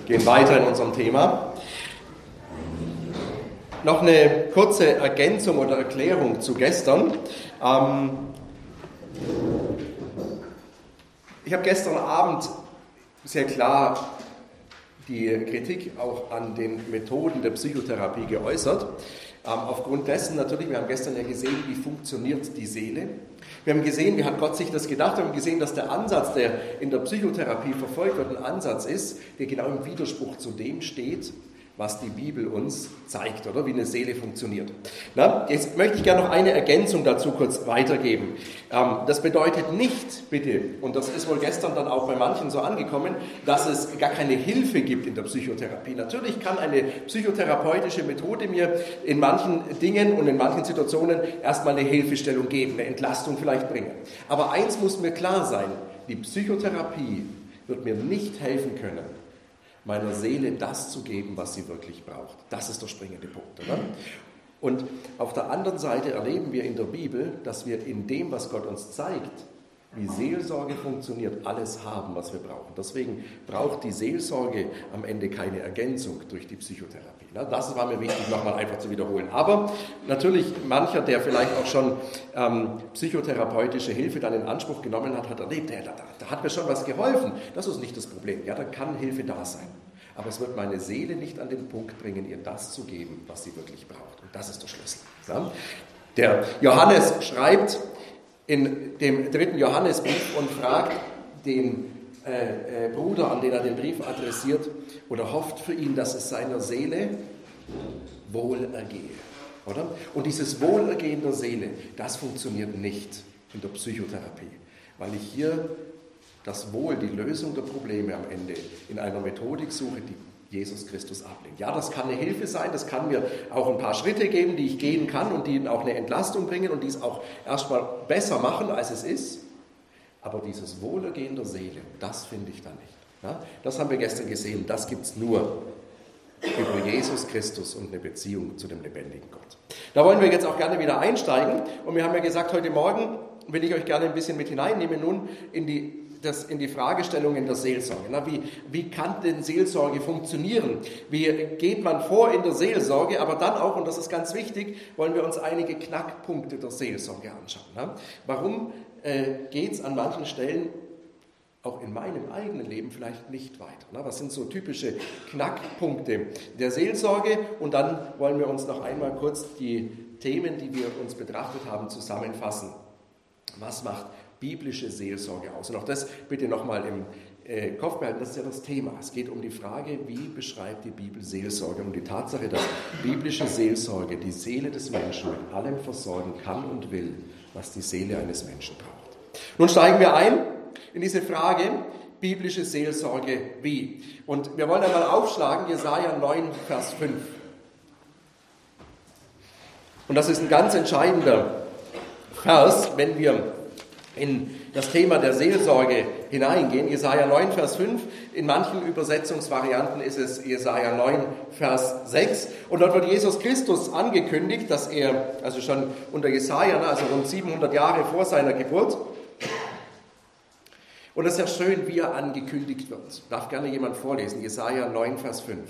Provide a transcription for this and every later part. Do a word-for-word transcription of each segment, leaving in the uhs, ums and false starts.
gehen weiter in unserem Thema. Noch eine kurze Ergänzung oder Erklärung zu gestern. Ähm, ich habe gestern Abend sehr klar die Kritik auch an den Methoden der Psychotherapie geäußert. Ähm, aufgrund dessen natürlich, wir haben gestern ja gesehen, wie funktioniert die Seele. Wir haben gesehen, wie hat Gott sich das gedacht. Wir haben gesehen, dass der Ansatz, der in der Psychotherapie verfolgt wird, ein Ansatz ist, der genau im Widerspruch zu dem steht, was die Bibel uns zeigt, oder wie eine Seele funktioniert. Na, jetzt möchte ich gerne noch eine Ergänzung dazu kurz weitergeben. Ähm, das bedeutet nicht, bitte, und das ist wohl gestern dann auch bei manchen so angekommen, dass es gar keine Hilfe gibt in der Psychotherapie. Natürlich kann eine psychotherapeutische Methode mir in manchen Dingen und in manchen Situationen erstmal eine Hilfestellung geben, eine Entlastung vielleicht bringen. Aber eins muss mir klar sein, die Psychotherapie wird mir nicht helfen können, meiner Seele das zu geben, was sie wirklich braucht. Das ist der springende Punkt, oder? Und auf der anderen Seite erleben wir in der Bibel, dass wir in dem, was Gott uns zeigt, wie Seelsorge funktioniert, alles haben, was wir brauchen. Deswegen braucht die Seelsorge am Ende keine Ergänzung durch die Psychotherapie. Das war mir wichtig, nochmal einfach zu wiederholen. Aber natürlich mancher, der vielleicht auch schon ähm, psychotherapeutische Hilfe dann in Anspruch genommen hat, hat erlebt, ja, da, da hat mir schon was geholfen. Das ist nicht das Problem. Ja, dann kann Hilfe da sein. Aber es wird meine Seele nicht an den Punkt bringen, ihr das zu geben, was sie wirklich braucht. Und das ist der Schlüssel. Ja? Der Johannes schreibt in dem dritten Johannesbrief und fragt den äh, äh, Bruder, an den er den Brief adressiert, oder hofft für ihn, dass es seiner Seele wohlergehe. Oder? Und dieses Wohlergehen der Seele, das funktioniert nicht in der Psychotherapie, weil ich hier das Wohl, die Lösung der Probleme am Ende in einer Methodik suche, die Jesus Christus ablehnt. Ja, das kann eine Hilfe sein, das kann mir auch ein paar Schritte geben, die ich gehen kann und die auch eine Entlastung bringen und die es auch erstmal besser machen, als es ist. Aber dieses Wohlergehen der Seele, das finde ich da nicht. Ja, das haben wir gestern gesehen, das gibt es nur über Jesus Christus und eine Beziehung zu dem lebendigen Gott. Da wollen wir jetzt auch gerne wieder einsteigen und wir haben ja gesagt, heute Morgen will ich euch gerne ein bisschen mit hineinnehmen nun in die Das in die Fragestellungen der Seelsorge. Na, wie, wie kann denn Seelsorge funktionieren? Wie geht man vor in der Seelsorge? Aber dann auch, und das ist ganz wichtig, wollen wir uns einige Knackpunkte der Seelsorge anschauen. Na? Warum äh, geht es an manchen Stellen auch in meinem eigenen Leben vielleicht nicht weiter? Na? Was sind so typische Knackpunkte der Seelsorge? Und dann wollen wir uns noch einmal kurz die Themen, die wir uns betrachtet haben, zusammenfassen. Was macht biblische Seelsorge aus? Und auch das bitte nochmal im äh, Kopf behalten, das ist ja das Thema. Es geht um die Frage, wie beschreibt die Bibel Seelsorge? Und die Tatsache, dass biblische Seelsorge die Seele des Menschen mit allem versorgen kann und will, was die Seele eines Menschen braucht. Nun steigen wir ein in diese Frage, biblische Seelsorge wie? Und wir wollen einmal aufschlagen, Jesaja neun, Vers fünf. Und das ist ein ganz entscheidender Vers, wenn wir in das Thema der Seelsorge hineingehen. Jesaja neun, Vers fünf. In manchen Übersetzungsvarianten ist es Jesaja neun, Vers sechs. Und dort wird Jesus Christus angekündigt, dass er, also schon unter Jesaja, also rund siebenhundert Jahre vor seiner Geburt. Und es ist ja schön, wie er angekündigt wird. Darf gerne jemand vorlesen. Jesaja neun, Vers fünf.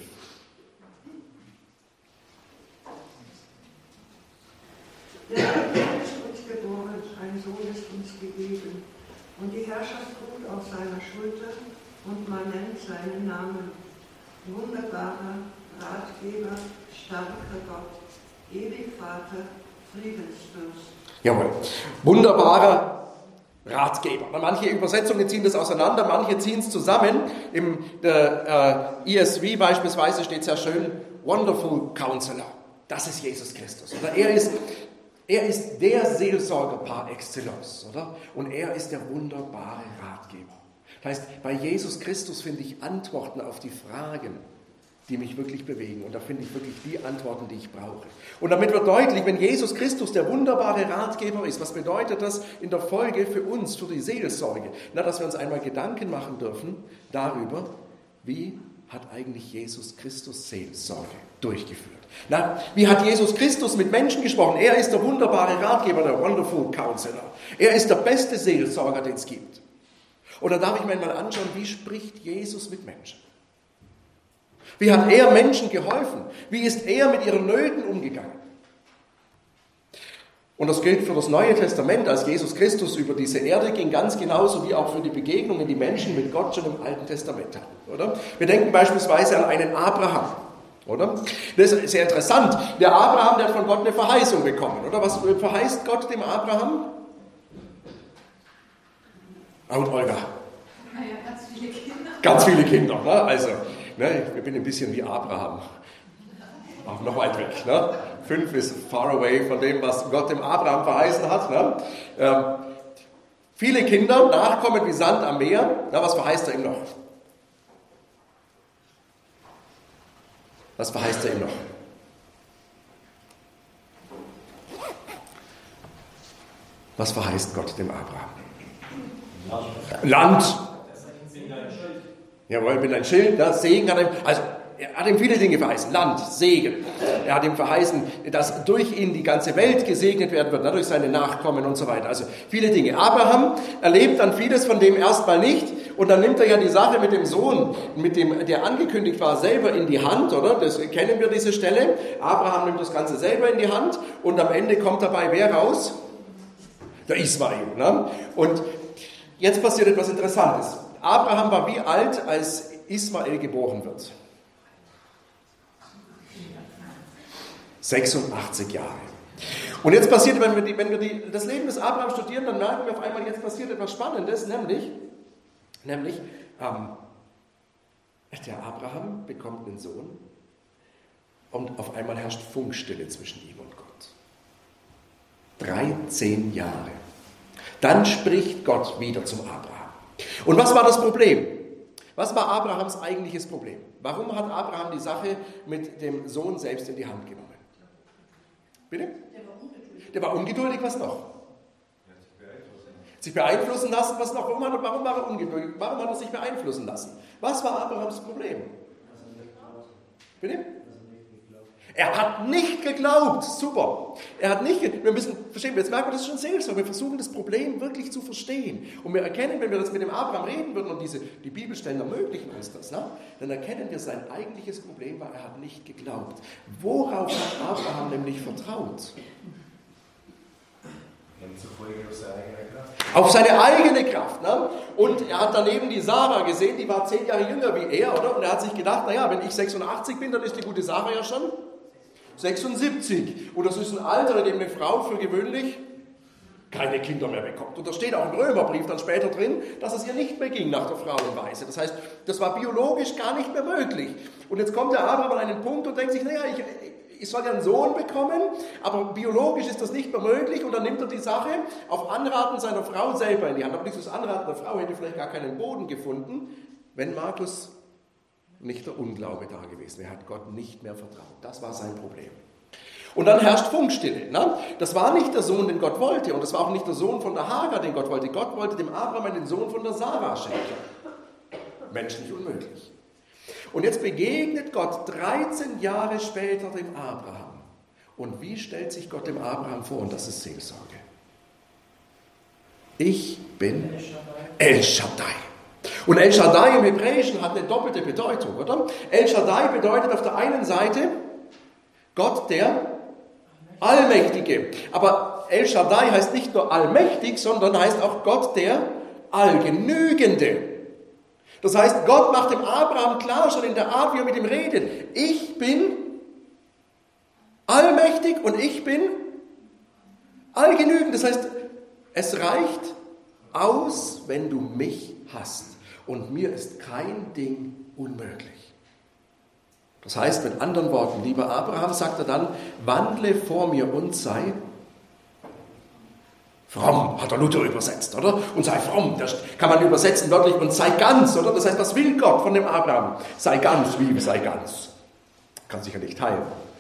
Ein Sohn ist uns gegeben, und die Herrschaft ruht auf seiner Schulter, und man nennt seinen Namen wunderbarer Ratgeber, starker Gott, ewig Vater, Friedensfürst. Jawohl, wunderbarer Ratgeber. Manche Übersetzungen ziehen das auseinander, manche ziehen es zusammen. Im der, äh, E S V beispielsweise steht sehr schön, Wonderful Counselor. Das ist Jesus Christus. Oder er ist Er ist der Seelsorger par excellence, oder? Und er ist der wunderbare Ratgeber. Das heißt, bei Jesus Christus finde ich Antworten auf die Fragen, die mich wirklich bewegen. Und da finde ich wirklich die Antworten, die ich brauche. Und damit wird deutlich, wenn Jesus Christus der wunderbare Ratgeber ist, was bedeutet das in der Folge für uns, für die Seelsorge? Na, dass wir uns einmal Gedanken machen dürfen darüber, wie hat eigentlich Jesus Christus Seelsorge durchgeführt. Na, wie hat Jesus Christus mit Menschen gesprochen? Er ist der wunderbare Ratgeber, der Wonderful Counselor. Er ist der beste Seelsorger, den es gibt. Oder darf ich mir mal anschauen, wie spricht Jesus mit Menschen? Wie hat er Menschen geholfen? Wie ist er mit ihren Nöten umgegangen? Und das gilt für das Neue Testament, als Jesus Christus über diese Erde ging, ganz genauso wie auch für die Begegnungen, die Menschen mit Gott schon im Alten Testament hatten, oder? Wir denken beispielsweise an einen Abraham, oder? Das ist sehr interessant. Der Abraham, der hat von Gott eine Verheißung bekommen, oder? Was verheißt Gott dem Abraham? Und Olga? Naja, ganz viele Kinder. Ganz viele Kinder, ne? Also, ne, ich bin ein bisschen wie Abraham. Auch noch weit weg. Ne? Fünf ist far away von dem, was Gott dem Abraham verheißen hat. Ne? Ähm, viele Kinder, Nachkommen wie Sand am Meer. Na, was verheißt er ihm noch? Was verheißt er ihm noch? Was verheißt Gott dem Abraham? Land. Land. Jawohl, ich bin ein Schild. Ne? Segen hat er ihm. Also, er hat ihm viele Dinge verheißen. Land, Segen. Er hat ihm verheißen, dass durch ihn die ganze Welt gesegnet werden wird, durch seine Nachkommen und so weiter. Also viele Dinge. Abraham erlebt dann vieles von dem erstmal nicht. Und dann nimmt er ja die Sache mit dem Sohn, mit dem, der angekündigt war, selber in die Hand, oder? Das kennen wir, diese Stelle. Abraham nimmt das Ganze selber in die Hand. Und am Ende kommt dabei wer raus? Der Ismael. Ne? Und jetzt passiert etwas Interessantes. Abraham war wie alt, als Ismael geboren wird? sechsundachtzig Jahre. Und jetzt passiert, wenn wir, die, wenn wir die, das Leben des Abraham studieren, dann merken wir auf einmal, jetzt passiert etwas Spannendes, nämlich, nämlich ähm, der Abraham bekommt einen Sohn und auf einmal herrscht Funkstille zwischen ihm und Gott. dreizehn Jahre. Dann spricht Gott wieder zum Abraham. Und was war das Problem? Was war Abrahams eigentliches Problem? Warum hat Abraham die Sache mit dem Sohn selbst in die Hand genommen? Bitte? Der war ungeduldig. Der war ungeduldig, was noch? Sich beeinflussen lassen, was noch? Warum, hat er, warum war er ungeduldig? Warum hat er sich beeinflussen lassen? Was war Abrahams Problem? Bitte? Er hat nicht geglaubt. Super. Er hat nicht geglaubt. Wir müssen verstehen, jetzt merken wir, das ist schon Seelsorge. Wir versuchen, das Problem wirklich zu verstehen. Und wir erkennen, wenn wir das mit dem Abraham reden würden und diese, die Bibelstellen ermöglichen uns das, ne? Dann erkennen wir, sein eigentliches Problem war, er hat nicht geglaubt. Worauf hat Abraham nämlich vertraut? Auf seine eigene Kraft. Ne? Und er hat daneben die Sarah gesehen, die war zehn Jahre jünger wie er, oder? Und er hat sich gedacht, naja, wenn ich sechsundachtzig bin, dann ist die gute Sarah ja schon sechsundsiebzig. Und das ist ein Alter, in dem eine Frau für gewöhnlich keine Kinder mehr bekommt. Und da steht auch im Römerbrief dann später drin, dass es ihr nicht mehr ging nach der Frauenweise. Das heißt, das war biologisch gar nicht mehr möglich. Und jetzt kommt der Abraham an einen Punkt und denkt sich, naja, ich, ich soll ja einen Sohn bekommen, aber biologisch ist das nicht mehr möglich. Und dann nimmt er die Sache auf Anraten seiner Frau selber in die Hand. Aber dieses Anraten der Frau hätte vielleicht gar keinen Boden gefunden, wenn Markus nicht der Unglaube da gewesen wäre. Er hat Gott nicht mehr vertraut. Das war sein Problem. Und dann herrscht Funkstille. Ne? Das war nicht der Sohn, den Gott wollte. Und das war auch nicht der Sohn von der Hagar, den Gott wollte. Gott wollte dem Abraham einen Sohn von der Sarah schenken. Menschlich unmöglich. Und jetzt begegnet Gott dreizehn Jahre später dem Abraham. Und wie stellt sich Gott dem Abraham vor? Und das ist Seelsorge. Ich bin El Shaddai. Und El Shaddai im Hebräischen hat eine doppelte Bedeutung, oder? El Shaddai bedeutet auf der einen Seite Gott der Allmächtige. Aber El Shaddai heißt nicht nur allmächtig, sondern heißt auch Gott der Allgenügende. Das heißt, Gott macht dem Abraham klar, schon in der Art, wie er mit ihm redet, ich bin allmächtig und ich bin allgenügend. Das heißt, es reicht aus, wenn du mich hast. Und mir ist kein Ding unmöglich. Das heißt, mit anderen Worten, lieber Abraham, sagt er dann, wandle vor mir und sei fromm, hat der Luther übersetzt, oder? Und sei fromm, das kann man übersetzen wörtlich, und sei ganz, oder? Das heißt, was will Gott von dem Abraham? Sei ganz, wie sei ganz? Kann sich ja nicht teilen.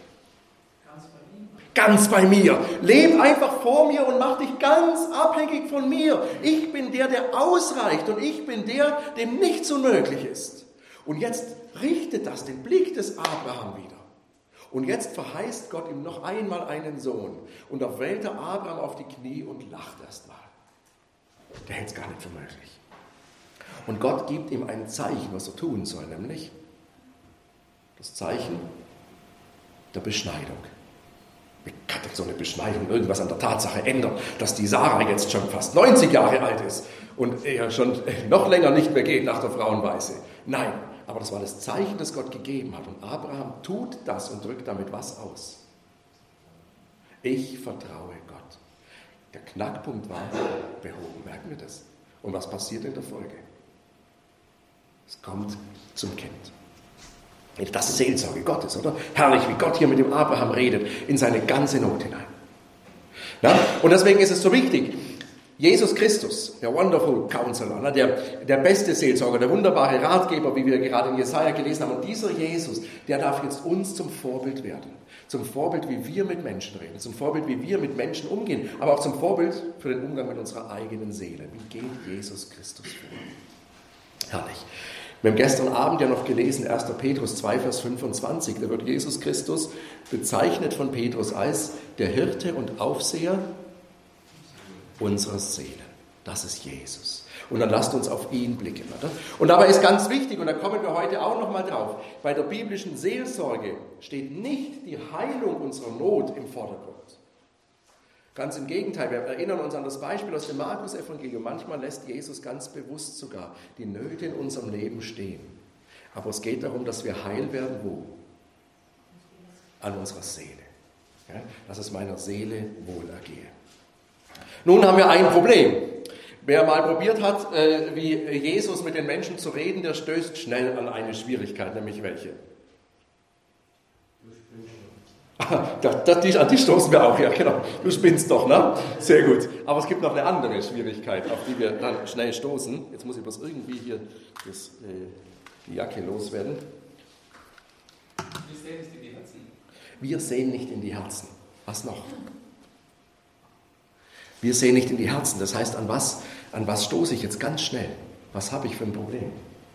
Ganz bei mir. Leb einfach vor mir und mach dich ganz abhängig von mir. Ich bin der, der ausreicht, und ich bin der, dem nichts unmöglich ist. Und jetzt richtet das den Blick des Abraham wieder. Und jetzt verheißt Gott ihm noch einmal einen Sohn. Und da fällt der Abraham auf die Knie und lacht erst mal. Der hält es gar nicht für möglich. Und Gott gibt ihm ein Zeichen, was er tun soll, nämlich Das Zeichen der Beschneidung. Wie kann denn so eine Beschneidung irgendwas an der Tatsache ändern, dass die Sarah jetzt schon fast neunzig Jahre alt ist und er schon noch länger nicht mehr geht nach der Frauenweise? Nein, aber das war das Zeichen, das Gott gegeben hat. Und Abraham tut das und drückt damit was aus. Ich vertraue Gott. Der Knackpunkt war behoben, merken wir das? Und was passiert in der Folge? Es kommt zum Kind. Das ist Seelsorge Gottes, oder? Herrlich, wie Gott hier mit dem Abraham redet, in seine ganze Not hinein. Ja? Und deswegen ist es so wichtig, Jesus Christus, der Wonderful Counselor, der, der beste Seelsorger, der wunderbare Ratgeber, wie wir gerade in Jesaja gelesen haben, und dieser Jesus, der darf jetzt uns zum Vorbild werden. Zum Vorbild, wie wir mit Menschen reden, zum Vorbild, wie wir mit Menschen umgehen, aber auch zum Vorbild für den Umgang mit unserer eigenen Seele. Wie geht Jesus Christus vor? Herrlich. Wir haben gestern Abend ja noch gelesen, erster Petrus zwei, Vers fünfundzwanzig, da wird Jesus Christus bezeichnet von Petrus als der Hirte und Aufseher unserer Seelen. Das ist Jesus. Und dann lasst uns auf ihn blicken. Oder? Und dabei ist ganz wichtig, und da kommen wir heute auch noch mal drauf, bei der biblischen Seelsorge steht nicht die Heilung unserer Not im Vordergrund. Ganz im Gegenteil, wir erinnern uns an das Beispiel aus dem Markus-Evangelium. Manchmal lässt Jesus ganz bewusst sogar die Nöte in unserem Leben stehen. Aber es geht darum, dass wir heil werden, wo? An unserer Seele. Ja? Dass es meiner Seele wohlergehe. Nun haben wir ein Problem. Wer mal probiert hat, wie Jesus mit den Menschen zu reden, der stößt schnell an eine Schwierigkeit, nämlich welche? Die, an die stoßen wir auch, ja genau. Du spinnst doch, ne? Sehr gut. Aber es gibt noch eine andere Schwierigkeit, auf die wir dann schnell stoßen. Jetzt muss ich bloß irgendwie hier das, äh, die Jacke loswerden. Wir sehen nicht in die Herzen. Wir sehen nicht in die Herzen. Was noch? Wir sehen nicht in die Herzen. Das heißt, an was, an was stoße ich jetzt ganz schnell? Was habe ich für ein Problem?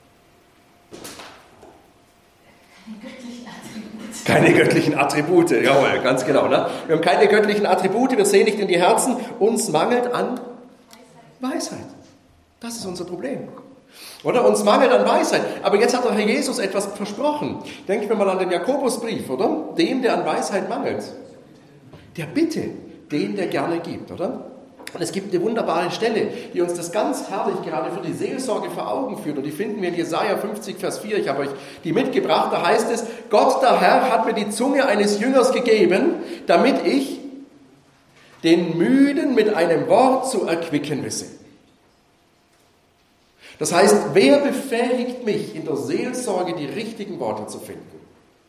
Keine göttlichen Attribute, jawohl, ganz genau. Ne? Wir haben keine göttlichen Attribute, wir sehen nicht in die Herzen, uns mangelt an Weisheit. Das ist unser Problem. Oder? Uns mangelt an Weisheit. Aber jetzt hat der Herr Jesus etwas versprochen. Denken wir mal an den Jakobusbrief, oder? Dem, der an Weisheit mangelt. Der bitte, den, der gerne gibt, oder? Und es gibt eine wunderbare Stelle, die uns das ganz herrlich gerade für die Seelsorge vor Augen führt. Und die finden wir in Jesaja fünfzig, Vers vier. Ich habe euch die mitgebracht. Da heißt es, Gott, der Herr, hat mir die Zunge eines Jüngers gegeben, damit ich den Müden mit einem Wort zu erquicken wisse. Das heißt, wer befähigt mich, in der Seelsorge die richtigen Worte zu finden?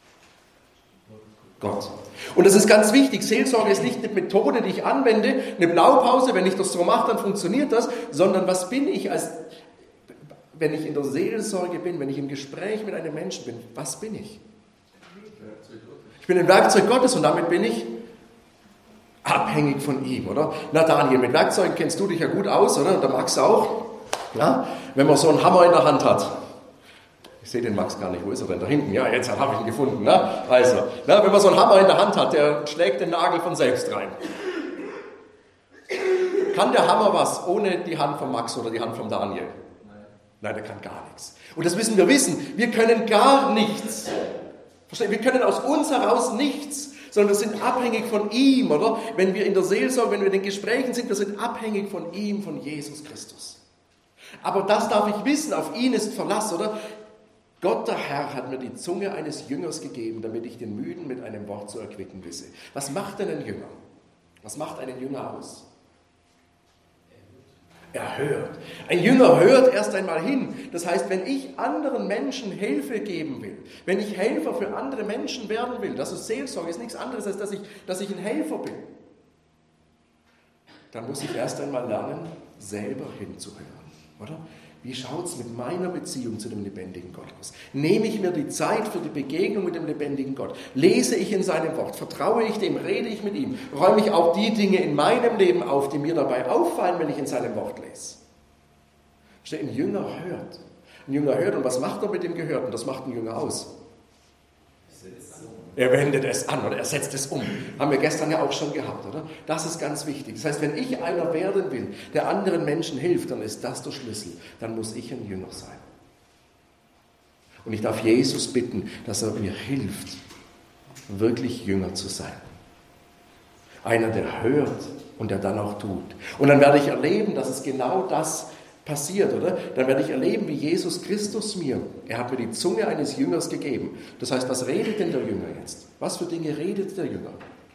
Gott. Und das ist ganz wichtig. Seelsorge ist nicht eine Methode, die ich anwende, eine Blaupause, wenn ich das so mache, dann funktioniert das, sondern was bin ich, als, wenn ich in der Seelsorge bin, wenn ich im Gespräch mit einem Menschen bin, was bin ich? Ich bin ein Werkzeug Gottes und damit bin ich abhängig von ihm, oder? Na Daniel, mit Werkzeugen kennst du dich ja gut aus, oder? Und der Max auch. Ja? Wenn man so einen Hammer in der Hand hat. Ich sehe den Max gar nicht. Wo ist er denn? Da hinten. Ja, jetzt habe ich ihn gefunden. Ne? Also, ne, wenn man so einen Hammer in der Hand hat, der schlägt den Nagel von selbst rein. Kann der Hammer was ohne die Hand von Max oder die Hand von Daniel? Nein. Nein, der kann gar nichts. Und das müssen wir wissen. Wir können gar nichts. Verstehen? Wir können aus uns heraus nichts, sondern wir sind abhängig von ihm, oder? Wenn wir in der Seelsorge, wenn wir in den Gesprächen sind, wir sind abhängig von ihm, von Jesus Christus. Aber das darf ich wissen, auf ihn ist Verlass, oder? Gott, der Herr, hat mir die Zunge eines Jüngers gegeben, damit ich den Müden mit einem Wort zu erquicken wisse. Was macht denn ein Jünger? Was macht einen Jünger aus? Er hört. Ein Jünger hört erst einmal hin. Das heißt, wenn ich anderen Menschen Hilfe geben will, wenn ich Helfer für andere Menschen werden will, das ist Seelsorge, ist nichts anderes, als dass ich, dass ich ein Helfer bin, dann muss ich erst einmal lernen, selber hinzuhören, oder? Wie schaut es mit meiner Beziehung zu dem lebendigen Gott aus? Nehme ich mir die Zeit für die Begegnung mit dem lebendigen Gott? Lese ich in seinem Wort? Vertraue ich dem? Rede ich mit ihm? Räume ich auch die Dinge in meinem Leben auf, die mir dabei auffallen, wenn ich in seinem Wort lese? Ein Jünger hört. Ein Jünger hört. Und was macht er mit dem Gehörten? Das macht ein Jünger aus. Er wendet es an oder er setzt es um. Haben wir gestern ja auch schon gehabt, oder? Das ist ganz wichtig. Das heißt, wenn ich einer werden will, der anderen Menschen hilft, dann ist das der Schlüssel. Dann muss ich ein Jünger sein. Und ich darf Jesus bitten, dass er mir hilft, wirklich Jünger zu sein. Einer, der hört und der dann auch tut. Und dann werde ich erleben, dass es genau das passiert, oder? Dann werde ich erleben, wie Jesus Christus mir, er hat mir die Zunge eines Jüngers gegeben. Das heißt, was redet denn der Jünger jetzt? Was für Dinge redet der Jünger?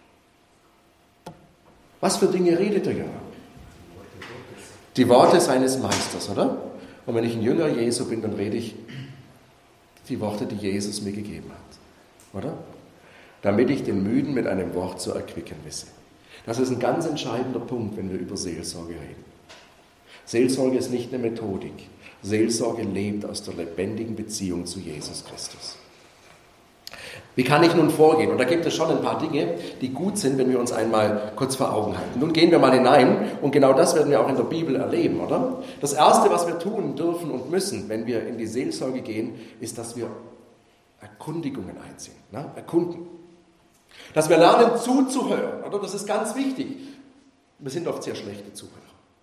Was für Dinge redet der Jünger? Die Worte seines Meisters, oder? Und wenn ich ein Jünger Jesu bin, dann rede ich die Worte, die Jesus mir gegeben hat, oder? Damit ich den Müden mit einem Wort zu erquicken wisse. Das ist ein ganz entscheidender Punkt, wenn wir über Seelsorge reden. Seelsorge ist nicht eine Methodik. Seelsorge lebt aus der lebendigen Beziehung zu Jesus Christus. Wie kann ich nun vorgehen? Und da gibt es schon ein paar Dinge, die gut sind, wenn wir uns einmal kurz vor Augen halten. Nun gehen wir mal hinein und genau das werden wir auch in der Bibel erleben, oder? Das Erste, was wir tun dürfen und müssen, wenn wir in die Seelsorge gehen, ist, dass wir Erkundigungen einziehen, ne? Erkunden. Dass wir lernen zuzuhören, oder? Das ist ganz wichtig. Wir sind oft sehr schlechte Zuhörer.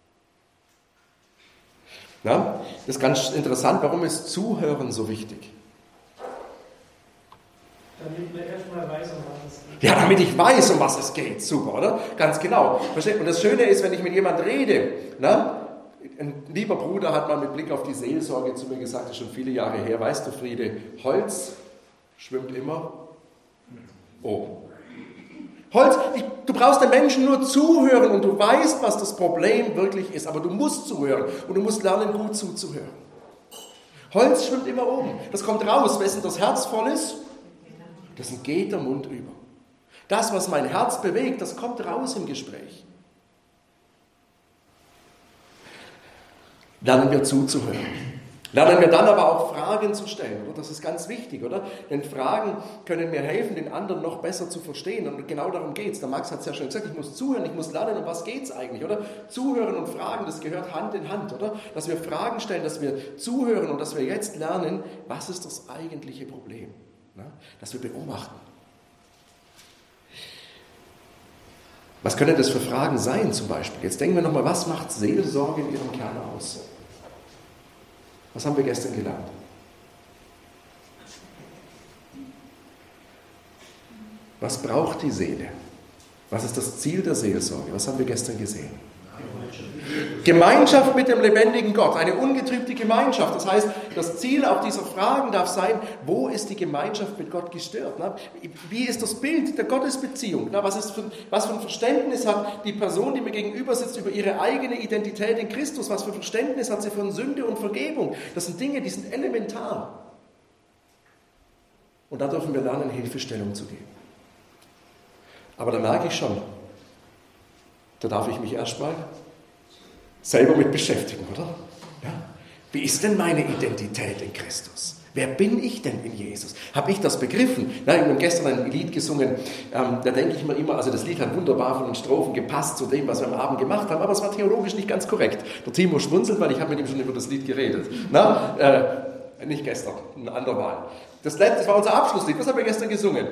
Ja? Das ist ganz interessant, warum ist Zuhören so wichtig? Damit man erstmal weiß, um was es geht. Ja, damit ich weiß, um was es geht. Super, oder? Ganz genau. Und das Schöne ist, wenn ich mit jemandem rede, ne? Ein lieber Bruder hat mal mit Blick auf die Seelsorge zu mir gesagt, das ist schon viele Jahre her, weißt du, Friede, Holz schwimmt immer oben. Holz, ich, du brauchst den Menschen nur zuhören und du weißt, was das Problem wirklich ist, aber du musst zuhören und du musst lernen, gut zuzuhören. Holz schwimmt immer oben. Das kommt raus, wessen das Herz voll ist, dessen geht der Mund über. Das, was mein Herz bewegt, das kommt raus im Gespräch. Lernen wir zuzuhören. Lernen wir dann aber auch Fragen zu stellen, oder? Das ist ganz wichtig, oder? Denn Fragen können mir helfen, den anderen noch besser zu verstehen. Und genau darum geht es. Der Max hat es ja schon gesagt, ich muss zuhören, ich muss lernen, um was geht es eigentlich, oder? Zuhören und Fragen, das gehört Hand in Hand, oder? Dass wir Fragen stellen, dass wir zuhören und dass wir jetzt lernen, was ist das eigentliche Problem? Ne? Dass wir beobachten. Was können das für Fragen sein zum Beispiel? Jetzt denken wir nochmal, was macht Seelsorge in ihrem Kern aus? Was haben wir gestern gelernt? Was braucht die Seele? Was ist das Ziel der Seelsorge? Was haben wir gestern gesehen? Gemeinschaft mit dem lebendigen Gott, eine ungetrübte Gemeinschaft. Das heißt, das Ziel auch dieser Fragen darf sein, wo ist die Gemeinschaft mit Gott gestört? Wie ist das Bild der Gottesbeziehung? Was, ist für, was für ein Verständnis hat die Person, die mir gegenüber sitzt, über ihre eigene Identität in Christus? Was für ein Verständnis hat sie von Sünde und Vergebung? Das sind Dinge, die sind elementar. Und da dürfen wir lernen, Hilfestellung zu geben. Aber da merke ich schon, da darf ich mich erstmal selber mit beschäftigen, oder? Ja? Wie ist denn meine Identität in Christus? Wer bin ich denn in Jesus? Habe ich das begriffen? Na, ich habe gestern ein Lied gesungen, ähm, da denke ich mir immer, also das Lied hat wunderbar von den Strophen gepasst zu dem, was wir am Abend gemacht haben, aber es war theologisch nicht ganz korrekt. Der Timo schmunzelt, weil ich habe mit ihm schon über das Lied geredet. Na, äh, nicht gestern, ein andermal. Das, das war unser Abschlusslied, was haben wir gestern gesungen?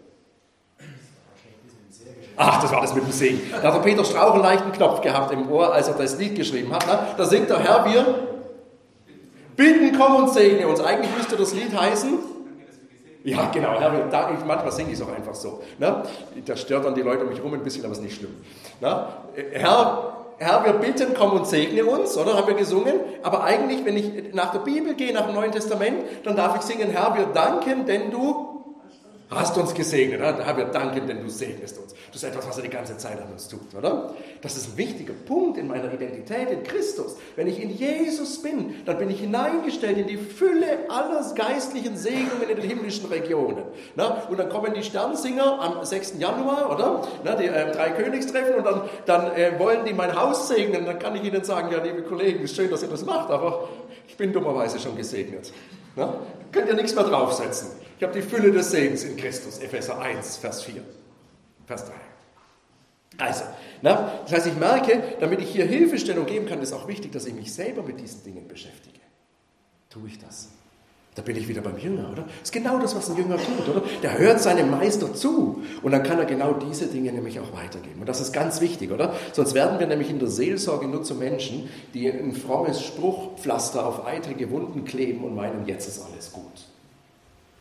Ach, das war das mit dem Singen. Da hat der Peter Strauch einen leichten Knopf gehabt im Ohr, als er das Lied geschrieben hat. Ne? Da singt der Herr, wir bitten, komm und segne uns. Eigentlich müsste das Lied heißen, ja genau, Herr, wir danken, manchmal singe ich es auch einfach so. Ne? Das stört dann die Leute um mich rum ein bisschen, aber ist nicht schlimm. Ne? Herr, Herr, wir bitten, komm und segne uns, oder? Haben wir gesungen. Aber eigentlich, wenn ich nach der Bibel gehe, nach dem Neuen Testament, dann darf ich singen, Herr, wir danken, denn du hast uns gesegnet, oder? Herr, wir danken, denn du segnest uns. Das ist etwas, was er die ganze Zeit an uns tut, oder? Das ist ein wichtiger Punkt in meiner Identität in Christus. Wenn ich in Jesus bin, dann bin ich hineingestellt in die Fülle aller geistlichen Segnungen in den himmlischen Regionen. Na? Und dann kommen die Sternsinger am sechsten Januar, oder? Na, die äh, drei Königstreffen und dann, dann äh, wollen die mein Haus segnen. Dann kann ich ihnen sagen, ja, liebe Kollegen, ist schön, dass ihr das macht, aber ich bin dummerweise schon gesegnet. Na? Könnt ihr nichts mehr draufsetzen. Ich habe die Fülle des Segens in Christus, Epheser eins, Vers vier, Vers drei. Also, na, das heißt, ich merke, damit ich hier Hilfestellung geben kann, ist auch wichtig, dass ich mich selber mit diesen Dingen beschäftige. Tue ich das? Da bin ich wieder beim Jünger, oder? Das ist genau das, was ein Jünger tut, oder? Der hört seinem Meister zu und dann kann er genau diese Dinge nämlich auch weitergeben. Und das ist ganz wichtig, oder? Sonst werden wir nämlich in der Seelsorge nur zu Menschen, die ein frommes Spruchpflaster auf eitrige Wunden kleben und meinen, jetzt ist alles gut.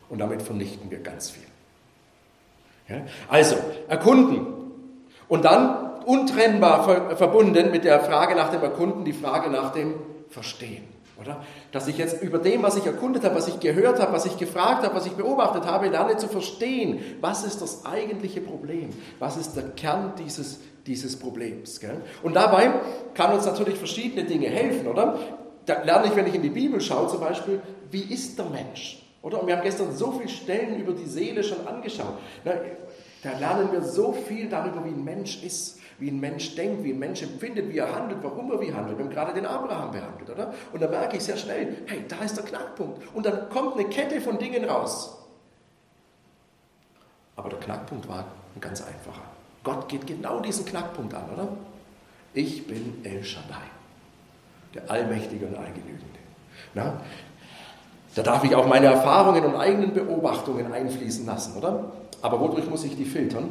Und damit vernichten wir ganz viel. Ja? Also, erkunden. Und dann untrennbar ver- verbunden mit der Frage nach dem Erkunden, die Frage nach dem Verstehen. Oder? Dass ich jetzt über dem, was ich erkundet habe, was ich gehört habe, was ich gefragt habe, was ich beobachtet habe, lerne zu verstehen, was ist das eigentliche Problem? Was ist der Kern dieses, dieses Problems? Gell? Und dabei kann uns natürlich verschiedene Dinge helfen, oder? Da lerne ich, wenn ich in die Bibel schaue, zum Beispiel, wie ist der Mensch? Oder? Und wir haben gestern so viele Stellen über die Seele schon angeschaut. Da lernen wir so viel darüber, wie ein Mensch ist, wie ein Mensch denkt, wie ein Mensch empfindet, wie er handelt, warum er wie handelt. Wir haben gerade den Abraham behandelt, oder? Und da merke ich sehr schnell, hey, da ist der Knackpunkt. Und dann kommt eine Kette von Dingen raus. Aber der Knackpunkt war ein ganz einfacher. Gott geht genau diesen Knackpunkt an, oder? Ich bin El Shaddai, der Allmächtige und Allgenügende. Na? Da darf ich auch meine Erfahrungen und eigenen Beobachtungen einfließen lassen, oder? Aber wodurch muss ich die filtern?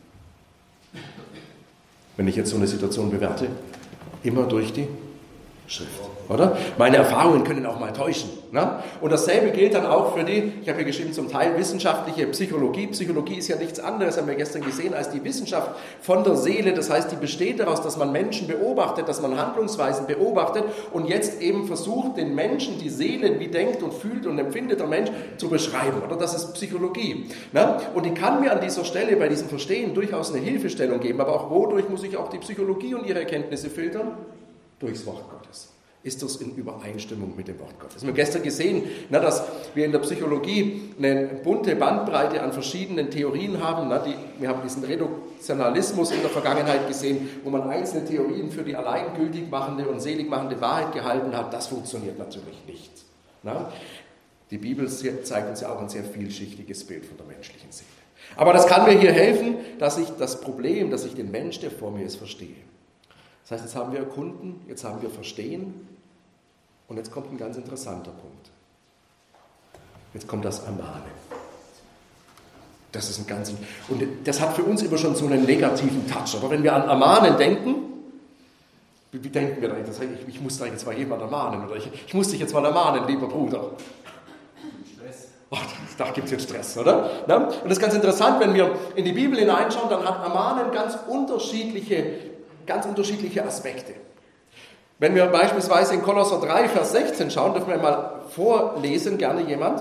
Wenn ich jetzt so eine Situation bewerte, immer durch die Schrift, oder? Meine Erfahrungen können auch mal täuschen. Ne? Und dasselbe gilt dann auch für die, ich habe hier geschrieben, zum Teil wissenschaftliche Psychologie. Psychologie ist ja nichts anderes, haben wir gestern gesehen, als die Wissenschaft von der Seele. Das heißt, die besteht daraus, dass man Menschen beobachtet, dass man Handlungsweisen beobachtet und jetzt eben versucht, den Menschen, die Seele, wie denkt und fühlt und empfindet der Mensch, zu beschreiben. Oder? Das ist Psychologie. Ne? Und die kann mir an dieser Stelle bei diesem Verstehen durchaus eine Hilfestellung geben. Aber auch wodurch muss ich auch die Psychologie und ihre Erkenntnisse filtern? Durchs Wort Gottes. Ist das in Übereinstimmung mit dem Wort Gottes? Wir haben gestern gesehen, na, dass wir in der Psychologie eine bunte Bandbreite an verschiedenen Theorien haben. Na, die, wir haben diesen Reduktionalismus in der Vergangenheit gesehen, wo man einzelne Theorien für die alleingültig machende und selig machende Wahrheit gehalten hat. Das funktioniert natürlich nicht. Na? Die Bibel zeigt uns ja auch ein sehr vielschichtiges Bild von der menschlichen Seele. Aber das kann mir hier helfen, dass ich das Problem, dass ich den Mensch, der vor mir ist, verstehe. Das heißt, jetzt haben wir erkunden, jetzt haben wir verstehen und jetzt kommt ein ganz interessanter Punkt. Jetzt kommt das Ermahnen. Das ist ein ganz, und das hat für uns immer schon so einen negativen Touch. Aber wenn wir an Ermahnen denken, wie, wie denken wir da? Das heißt, ich, ich muss da jetzt mal jemand ermahnen oder ich, ich muss dich jetzt mal ermahnen, lieber Bruder. Stress. Oh, da gibt es jetzt Stress, oder? Und das ist ganz interessant, wenn wir in die Bibel hineinschauen, dann hat Ermahnen ganz unterschiedliche, ganz unterschiedliche Aspekte. Wenn wir beispielsweise in Kolosser drei, Vers sechzehn schauen, dürfen wir mal vorlesen, gerne jemand.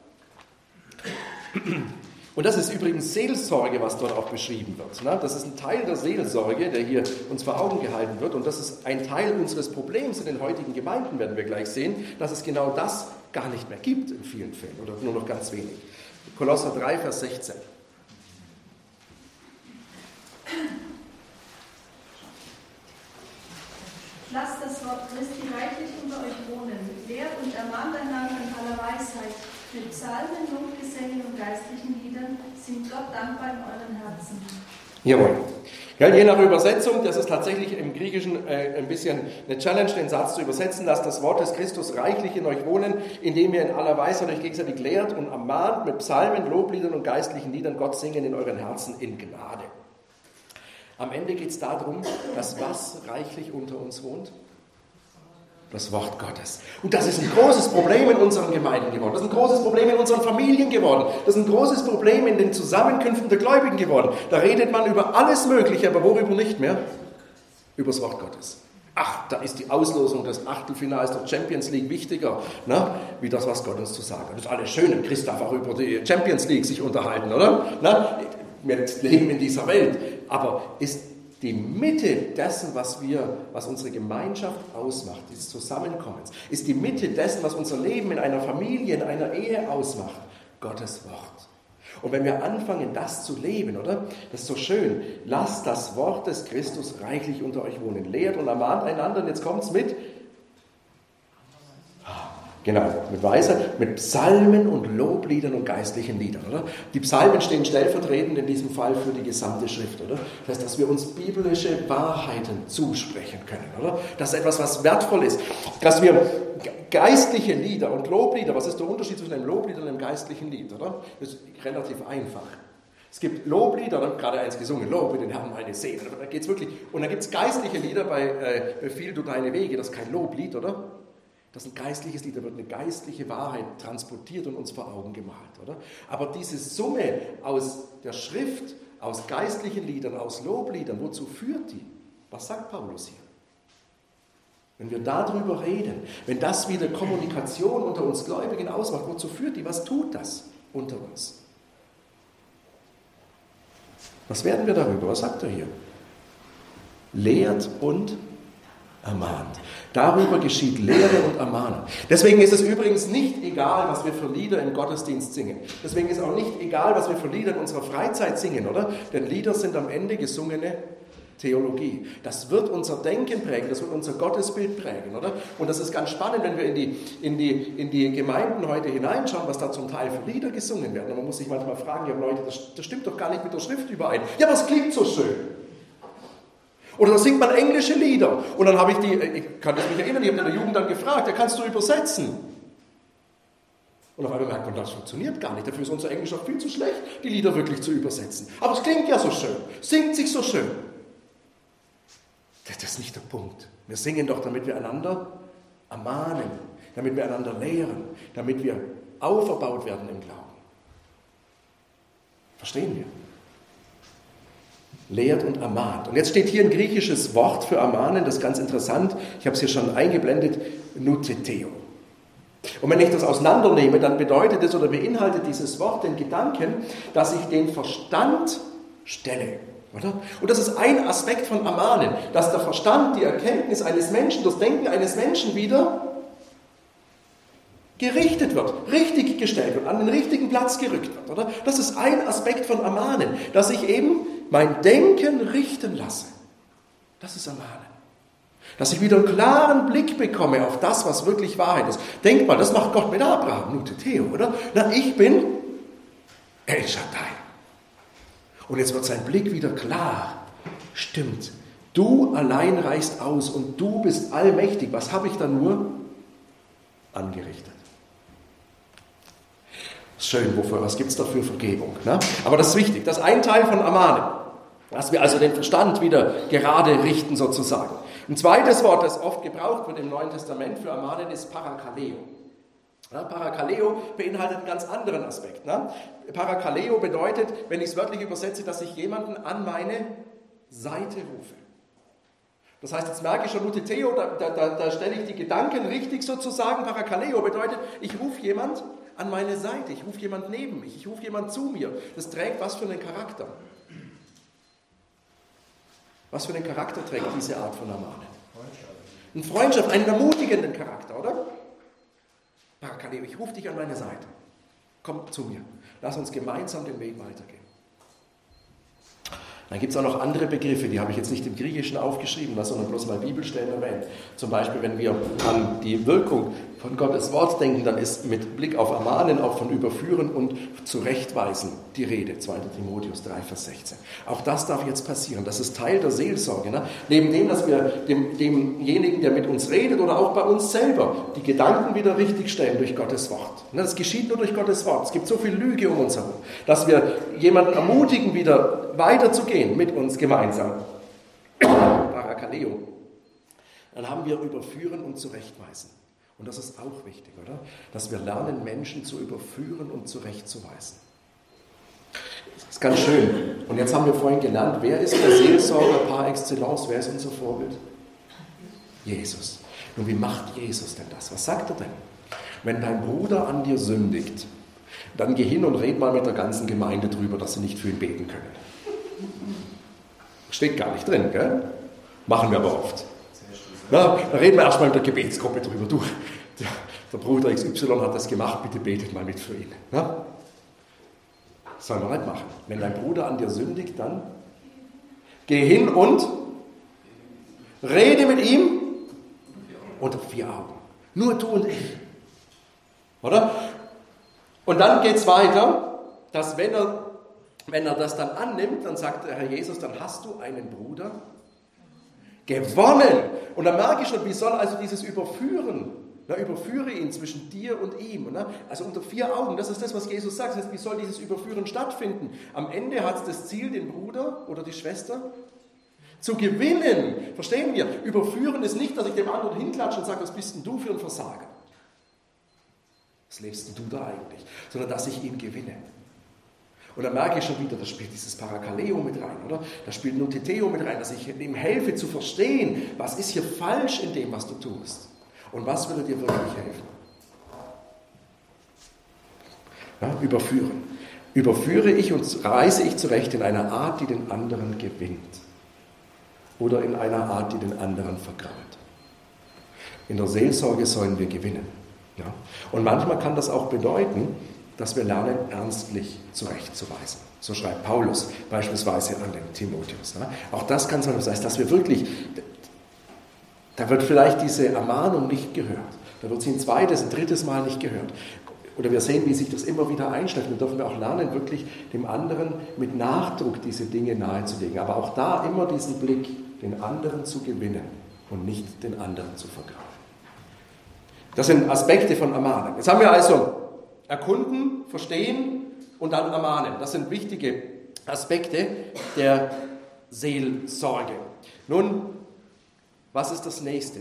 Und das ist übrigens Seelsorge, was dort auch beschrieben wird. Das ist ein Teil der Seelsorge, der hier uns vor Augen gehalten wird. Und das ist ein Teil unseres Problems in den heutigen Gemeinden, werden wir gleich sehen, dass es genau das gar nicht mehr gibt in vielen Fällen oder nur noch ganz wenig. Kolosser drei, Vers sechzehn. Lasst das Wort Christi reichlich unter euch wohnen, lehrt und ermahnt einander in aller Weisheit, mit Psalmen, Lobgesängen und geistlichen Liedern, singt Gott dankbar in euren Herzen. Jawohl. Ja, je nach Übersetzung, das ist tatsächlich im Griechischen äh, ein bisschen eine Challenge, den Satz zu übersetzen, lasst das Wort des Christus reichlich in euch wohnen, indem ihr in aller Weisheit euch gegenseitig lehrt und ermahnt, mit Psalmen, Lobliedern und geistlichen Liedern Gott singen in euren Herzen in Gnade. Am Ende geht es darum, dass was reichlich unter uns wohnt? Das Wort Gottes. Und das ist ein großes Problem in unseren Gemeinden geworden. Das ist ein großes Problem in unseren Familien geworden. Das ist ein großes Problem in den Zusammenkünften der Gläubigen geworden. Da redet man über alles Mögliche, aber worüber nicht mehr? Über das Wort Gottes. Ach, da ist die Auslosung des Achtelfinals der Champions League wichtiger, ne, wie das, was Gott uns zu sagen hat. Das ist alles schön. Und Christ darf auch über die Champions League sich unterhalten, oder? Na, wir leben in dieser Welt. Aber ist die Mitte dessen, was wir, was unsere Gemeinschaft ausmacht, dieses Zusammenkommens, ist die Mitte dessen, was unser Leben in einer Familie, in einer Ehe ausmacht, Gottes Wort. Und wenn wir anfangen, das zu leben, oder? Das ist so schön. Lasst das Wort des Christus reichlich unter euch wohnen. Lehrt und ermahnt einander. Und jetzt kommt es mit Genau, mit Weisheit, mit Psalmen und Lobliedern und geistlichen Liedern, oder? Die Psalmen stehen stellvertretend in diesem Fall für die gesamte Schrift, oder? Das heißt, dass wir uns biblische Wahrheiten zusprechen können, oder? Das ist etwas, was wertvoll ist. Dass wir geistliche Lieder und Loblieder, was ist der Unterschied zwischen einem Loblied und einem geistlichen Lied, oder? Das ist relativ einfach. Es gibt Loblieder, da gerade eins gesungen, Lobe den Herrn meine Seele, da geht's wirklich. Und dann gibt es geistliche Lieder bei äh, Befiehl du deine Wege, das ist kein Loblied, oder? Das ist ein geistliches Lied, da wird eine geistliche Wahrheit transportiert und uns vor Augen gemalt, oder? Aber diese Summe aus der Schrift, aus geistlichen Liedern, aus Lobliedern, wozu führt die? Was sagt Paulus hier? Wenn wir darüber reden, wenn das wieder Kommunikation unter uns Gläubigen ausmacht, wozu führt die? Was tut das unter uns? Was werden wir darüber? Was sagt er hier? Lehrt und ermahnt. Darüber geschieht Lehre und Ermahnung. Deswegen ist es übrigens nicht egal, was wir für Lieder im Gottesdienst singen. Deswegen ist auch nicht egal, was wir für Lieder in unserer Freizeit singen, oder? Denn Lieder sind am Ende gesungene Theologie. Das wird unser Denken prägen, das wird unser Gottesbild prägen, oder? Und das ist ganz spannend, wenn wir in die, in die, in die Gemeinden heute hineinschauen, was da zum Teil für Lieder gesungen werden. Und man muss sich manchmal fragen, ja Leute, das, das stimmt doch gar nicht mit der Schrift überein. Ja, aber es klingt so schön. Oder da singt man englische Lieder. Und dann habe ich die, ich kann mich erinnern, ich habe in der Jugend dann gefragt, ja, kannst du übersetzen? Und auf einmal merkt man, das funktioniert gar nicht. Dafür ist unser Englisch auch viel zu schlecht, die Lieder wirklich zu übersetzen. Aber es klingt ja so schön, singt sich so schön. Das ist nicht der Punkt. Wir singen doch, damit wir einander ermahnen, damit wir einander lehren, damit wir auferbaut werden im Glauben. Verstehen wir? Lehrt und ermahnt. Und jetzt steht hier ein griechisches Wort für ermahnen, das ist ganz interessant. Ich habe es hier schon eingeblendet, nouteteo. Und wenn ich das auseinandernehme, dann bedeutet es oder beinhaltet dieses Wort den Gedanken, dass ich den Verstand stelle. Oder? Und das ist ein Aspekt von Ermahnen, dass der Verstand, die Erkenntnis eines Menschen, das Denken eines Menschen wieder gerichtet wird, richtig gestellt wird, an den richtigen Platz gerückt wird. Oder? Das ist ein Aspekt von Ermahnen, dass ich eben mein Denken richten lasse. Das ist Ermahnen. Dass ich wieder einen klaren Blick bekomme auf das, was wirklich Wahrheit ist. Denk mal, das macht Gott mit Abraham, nouteteo, oder? Na, ich bin El Shaddai. Und jetzt wird sein Blick wieder klar. Stimmt, du allein reichst aus und du bist allmächtig. Was habe ich da nur angerichtet? Schön, wofür, was gibt es da für Vergebung? Ne? Aber das ist wichtig, das ist ein Teil von Ermahnen. Dass wir also den Verstand wieder gerade richten sozusagen. Ein zweites Wort, das oft gebraucht wird im Neuen Testament für Ermahnen, ist Parakaleo. Ja, Parakaleo beinhaltet einen ganz anderen Aspekt. Ne? Parakaleo bedeutet, wenn ich es wörtlich übersetze, dass ich jemanden an meine Seite rufe. Das heißt, jetzt merke ich schon, nouteteo, da, da, da stelle ich die Gedanken richtig sozusagen. Parakaleo bedeutet, ich rufe jemand an meine Seite, ich rufe jemand neben mich, ich rufe jemand zu mir. Das trägt was für einen Charakter. Was für einen Charakter trägt diese Art von Ermahnen? Eine Freundschaft, einen ermutigenden Charakter, oder? Parakaleo, ich rufe dich an meine Seite. Komm zu mir. Lass uns gemeinsam den Weg weitergehen. Dann gibt es auch noch andere Begriffe, die habe ich jetzt nicht im Griechischen aufgeschrieben, sondern bloß mal Bibelstellen erwähnt. Zum Beispiel, wenn wir an die Wirkung von Gottes Wort denken, dann ist mit Blick auf Ermahnen auch von Überführen und Zurechtweisen die Rede. zweiter Timotheus drei, Vers sechzehn. Auch das darf jetzt passieren. Das ist Teil der Seelsorge. Ne? Neben dem, dass wir dem, demjenigen, der mit uns redet oder auch bei uns selber, die Gedanken wieder richtig stellen durch Gottes Wort. Ne? Das geschieht nur durch Gottes Wort. Es gibt so viel Lüge um uns herum, dass wir jemanden ermutigen, wieder weiterzugehen mit uns gemeinsam. Parakaleo. Dann haben wir Überführen und Zurechtweisen. Und das ist auch wichtig, oder? Dass wir lernen, Menschen zu überführen und zurechtzuweisen. Das ist ganz schön. Und jetzt haben wir vorhin gelernt, wer ist der Seelsorger par excellence? Wer ist unser Vorbild? Jesus. Nun, wie macht Jesus denn das? Was sagt er denn? Wenn dein Bruder an dir sündigt, dann geh hin und red mal mit der ganzen Gemeinde drüber, dass sie nicht für ihn beten können. Steht gar nicht drin, gell? Machen wir aber oft. Na, da reden wir erstmal mit der Gebetsgruppe drüber. Du, der, der Bruder X Y hat das gemacht, bitte betet mal mit für ihn. Na? Das soll man nicht machen. Wenn dein Bruder an dir sündigt, dann geh hin und rede mit ihm unter vier Augen. Nur du und ich. Oder? Und dann geht es weiter, dass wenn er, wenn er das dann annimmt, dann sagt der Herr Jesus, dann hast du einen Bruder gewonnen. Und dann merke ich schon, wie soll also dieses Überführen, na, überführe ihn zwischen dir und ihm. Na? Also unter vier Augen, das ist das, was Jesus sagt. Das heißt, wie soll dieses Überführen stattfinden? Am Ende hat es das Ziel, den Bruder oder die Schwester Zu gewinnen, verstehen wir, überführen ist nicht, dass ich dem anderen hinklatsche und sage, was bist denn du für ein Versager? Was lebst denn du da eigentlich? Sondern dass ich ihn gewinne. Und dann merke ich schon wieder, da spielt dieses Parakaleo mit rein, oder? Da spielt Notiteo mit rein, dass ich ihm helfe zu verstehen, was ist hier falsch in dem, was du tust. Und was würde dir wirklich helfen? Ja, überführen. Überführe ich und reise ich zurecht in einer Art, die den anderen gewinnt. Oder in einer Art, die den anderen vergrault. In der Seelsorge sollen wir gewinnen. Ja? Und manchmal kann das auch bedeuten, dass wir lernen, ernstlich zurechtzuweisen. So schreibt Paulus beispielsweise an den Timotheus. Ja? Auch das kann sein, das heißt, dass wir wirklich, da wird vielleicht diese Ermahnung nicht gehört. Da wird sie ein zweites, ein drittes Mal nicht gehört. Oder wir sehen, wie sich das immer wieder einschlägt. Dann dürfen wir auch lernen, wirklich dem anderen mit Nachdruck diese Dinge nahezulegen. Aber auch da immer diesen Blick, den anderen zu gewinnen und nicht den anderen zu vergrauen. Das sind Aspekte von Ermahnen. Jetzt haben wir also erkunden, verstehen und dann ermahnen. Das sind wichtige Aspekte der Seelsorge. Nun, was ist das nächste?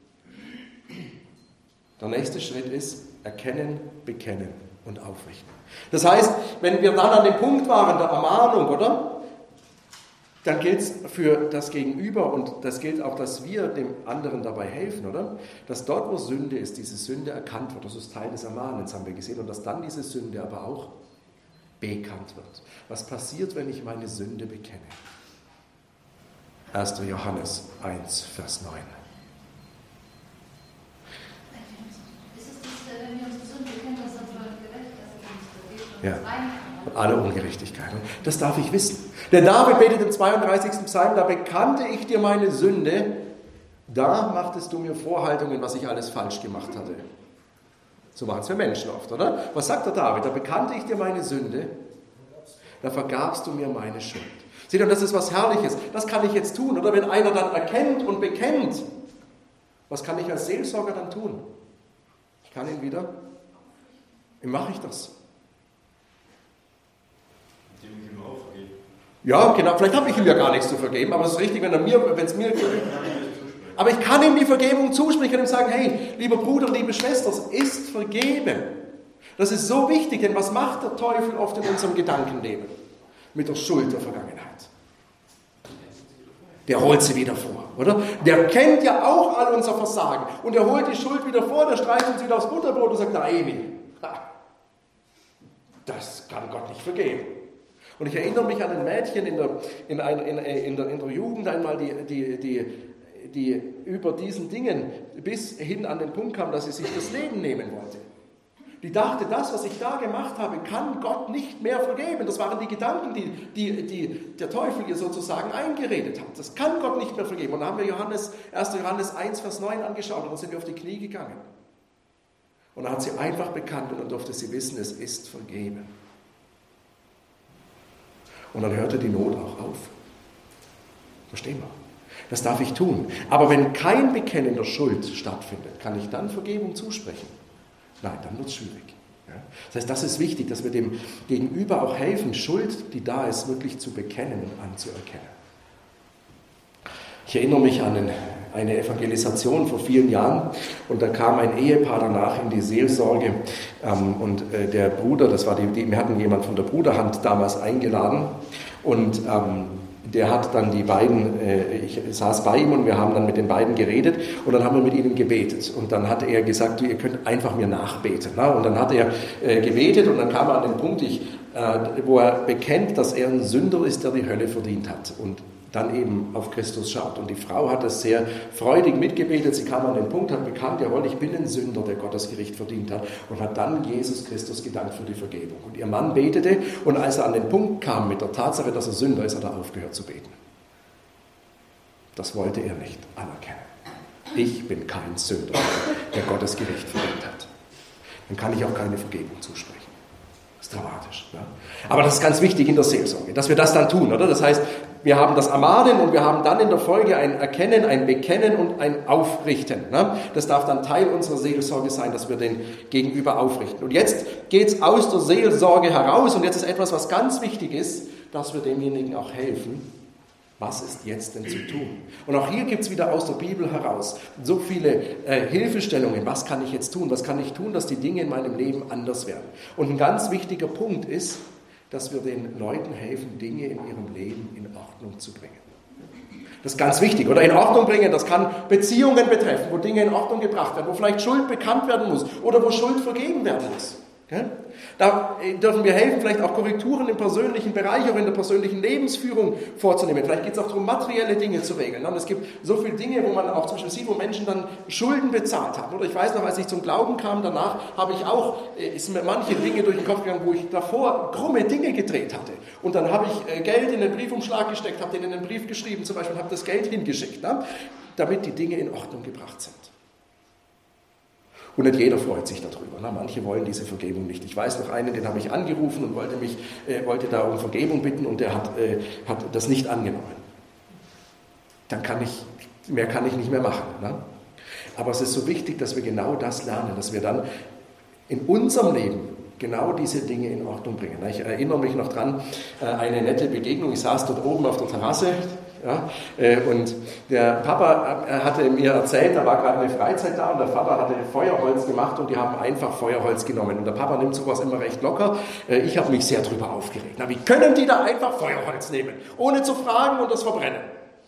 Der nächste Schritt ist erkennen, bekennen und aufrichten. Das heißt, wenn wir dann an dem Punkt waren der Ermahnung, oder? Dann gilt es für das Gegenüber und das gilt auch, dass wir dem anderen dabei helfen, oder? Dass dort, wo Sünde ist, diese Sünde erkannt wird. Das ist Teil des Ermahnens, haben wir gesehen. Und dass dann diese Sünde aber auch bekannt wird. Was passiert, wenn ich meine Sünde bekenne? erster Johannes eins, Vers neun. Ja, und alle Ungerechtigkeit. Das darf ich wissen. Der David betet im zweiunddreißigsten Psalm, da bekannte ich dir meine Sünde, da machtest du mir Vorhaltungen, was ich alles falsch gemacht hatte. So machen es wir Menschen oft, oder? Was sagt der David? Da bekannte ich dir meine Sünde, da vergabst du mir meine Schuld. Seht ihr, das ist was Herrliches. Das kann ich jetzt tun. Oder wenn einer dann erkennt und bekennt, was kann ich als Seelsorger dann tun? Ich kann ihn wieder, wie mache ich das? Ja, genau, vielleicht habe ich ihm ja gar nichts zu vergeben, aber es ist richtig, wenn er mir, wenn es mir aber ich kann ihm die Vergebung zusprechen und ihm sagen, hey, lieber Bruder, liebe Schwester, es ist vergeben. Das ist so wichtig, denn was macht der Teufel oft in unserem Gedankenleben? Mit der Schuld der Vergangenheit. Der holt sie wieder vor, oder? Der kennt ja auch all unser Versagen und er holt die Schuld wieder vor, der streicht uns wieder aufs Butterbrot und sagt, na Emi, das kann Gott nicht vergeben. Und ich erinnere mich an ein Mädchen in der, in ein, in, in der, in der Jugend einmal, die, die, die, die über diesen Dingen bis hin an den Punkt kam, dass sie sich das Leben nehmen wollte. Die dachte, das, was ich da gemacht habe, kann Gott nicht mehr vergeben. Das waren die Gedanken, die, die, die der Teufel ihr sozusagen eingeredet hat. Das kann Gott nicht mehr vergeben. Und dann haben wir Johannes, erster Johannes eins, Vers neun angeschaut und dann sind wir auf die Knie gegangen. Und dann hat sie einfach bekannt und dann durfte sie wissen, es ist vergeben. Und dann hörte die Not auch auf. Verstehen wir? Das darf ich tun. Aber wenn kein Bekennen der Schuld stattfindet, kann ich dann Vergebung zusprechen? Nein, dann wird es schwierig. Ja? Das heißt, das ist wichtig, dass wir dem Gegenüber auch helfen, Schuld, die da ist, wirklich zu bekennen und anzuerkennen. Ich erinnere mich an eine Evangelisation vor vielen Jahren und da kam ein Ehepaar danach in die Seelsorge und der Bruder, das war die, wir hatten jemand von der Bruderhand damals eingeladen und der hat dann die beiden, ich saß bei ihm und wir haben dann mit den beiden geredet und dann haben wir mit ihnen gebetet und dann hat er gesagt, du, ihr könnt einfach mir nachbeten. Und dann hat er gebetet und dann kam er an den Punkt, ich, wo er bekennt, dass er ein Sünder ist, der die Hölle verdient hat und dann eben auf Christus schaut. Und die Frau hat das sehr freudig mitgebetet. Sie kam an den Punkt, hat bekannt, jawohl, ich bin ein Sünder, der Gottes Gericht verdient hat. Und hat dann Jesus Christus gedankt für die Vergebung. Und ihr Mann betete. Und als er an den Punkt kam mit der Tatsache, dass er Sünder ist, hat er aufgehört zu beten. Das wollte er nicht anerkennen. Ich bin kein Sünder, der Gottes Gericht verdient hat. Dann kann ich auch keine Vergebung zusprechen. Das ist dramatisch. Ja? Aber das ist ganz wichtig in der Seelsorge, dass wir das dann tun, oder? Das heißt, wir haben das Ermahnen und wir haben dann in der Folge ein Erkennen, ein Bekennen und ein Aufrichten. Ne? Das darf dann Teil unserer Seelsorge sein, dass wir den Gegenüber aufrichten. Und jetzt geht es aus der Seelsorge heraus und jetzt ist etwas, was ganz wichtig ist, dass wir demjenigen auch helfen, Was ist jetzt denn zu tun? Und auch hier gibt es wieder aus der Bibel heraus so viele äh, Hilfestellungen. Was kann ich jetzt tun? Was kann ich tun, dass die Dinge in meinem Leben anders werden? Und ein ganz wichtiger Punkt ist, dass wir den Leuten helfen, Dinge in ihrem Leben in Ordnung zu bringen. Das ist ganz wichtig. Oder in Ordnung bringen, das kann Beziehungen betreffen, wo Dinge in Ordnung gebracht werden, wo vielleicht Schuld bekannt werden muss oder wo Schuld vergeben werden muss. Da dürfen wir helfen, vielleicht auch Korrekturen im persönlichen Bereich, auch in der persönlichen Lebensführung vorzunehmen. Vielleicht geht es auch darum, materielle Dinge zu regeln. Und es gibt so viele Dinge, wo man auch zum Beispiel sieht, wo Menschen dann Schulden bezahlt haben. Oder ich weiß noch, als ich zum Glauben kam, danach habe ich auch, ist mir manche Dinge durch den Kopf gegangen, wo ich davor krumme Dinge gedreht hatte. Und dann habe ich Geld in den Briefumschlag gesteckt, habe den in den Brief geschrieben zum Beispiel und habe das Geld hingeschickt, ne, damit die Dinge in Ordnung gebracht sind. Und nicht jeder freut sich darüber. Na, manche wollen diese Vergebung nicht. Ich weiß noch einen, den habe ich angerufen und wollte, mich, äh, wollte da um Vergebung bitten und der hat, äh, hat das nicht angenommen. Dann kann ich, mehr kann ich nicht mehr machen. Ne? Aber es ist so wichtig, dass wir genau das lernen, dass wir dann in unserem Leben genau diese Dinge in Ordnung bringen. Ich erinnere mich noch dran, eine nette Begegnung. Ich saß dort oben auf der Terrasse. Ja, und der Papa hatte mir erzählt, da war gerade eine Freizeit da und der Vater hatte Feuerholz gemacht und die haben einfach Feuerholz genommen. Und der Papa nimmt sowas immer recht locker. Ich habe mich sehr drüber aufgeregt. Na, wie können die da einfach Feuerholz nehmen, ohne zu fragen und das verbrennen?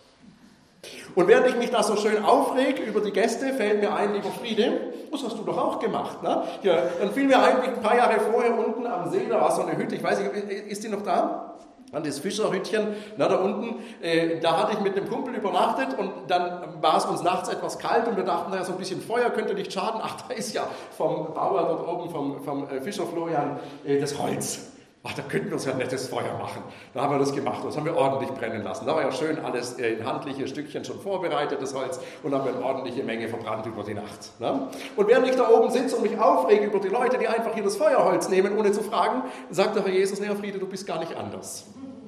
Und während ich mich da so schön aufreg über die Gäste, fällt mir ein, lieber Friede, das hast du doch auch gemacht. Ne? Ja, dann fiel mir ein, ein paar Jahre vorher unten am See, da war so eine Hütte, ich weiß nicht, ist die noch da? An das Fischerhütchen, na, da unten, äh, da hatte ich mit einem Kumpel übernachtet und dann war es uns nachts etwas kalt und wir dachten, naja, so ein bisschen Feuer könnte nicht schaden. Ach, da ist ja vom Bauer dort oben, vom, vom äh, Fischer Florian, äh, das Holz. Ach, da könnten wir uns ja ein nettes Feuer machen. Da haben wir das gemacht und das haben wir ordentlich brennen lassen. Da war ja schön alles äh, in handliche Stückchen schon vorbereitet, das Holz, und haben wir eine ordentliche Menge verbrannt über die Nacht. Ne? Und während ich da oben sitze und mich aufrege über die Leute, die einfach hier das Feuerholz nehmen, ohne zu fragen, sagt der Herr Jesus, nee, Herr Friede, du bist gar nicht anders.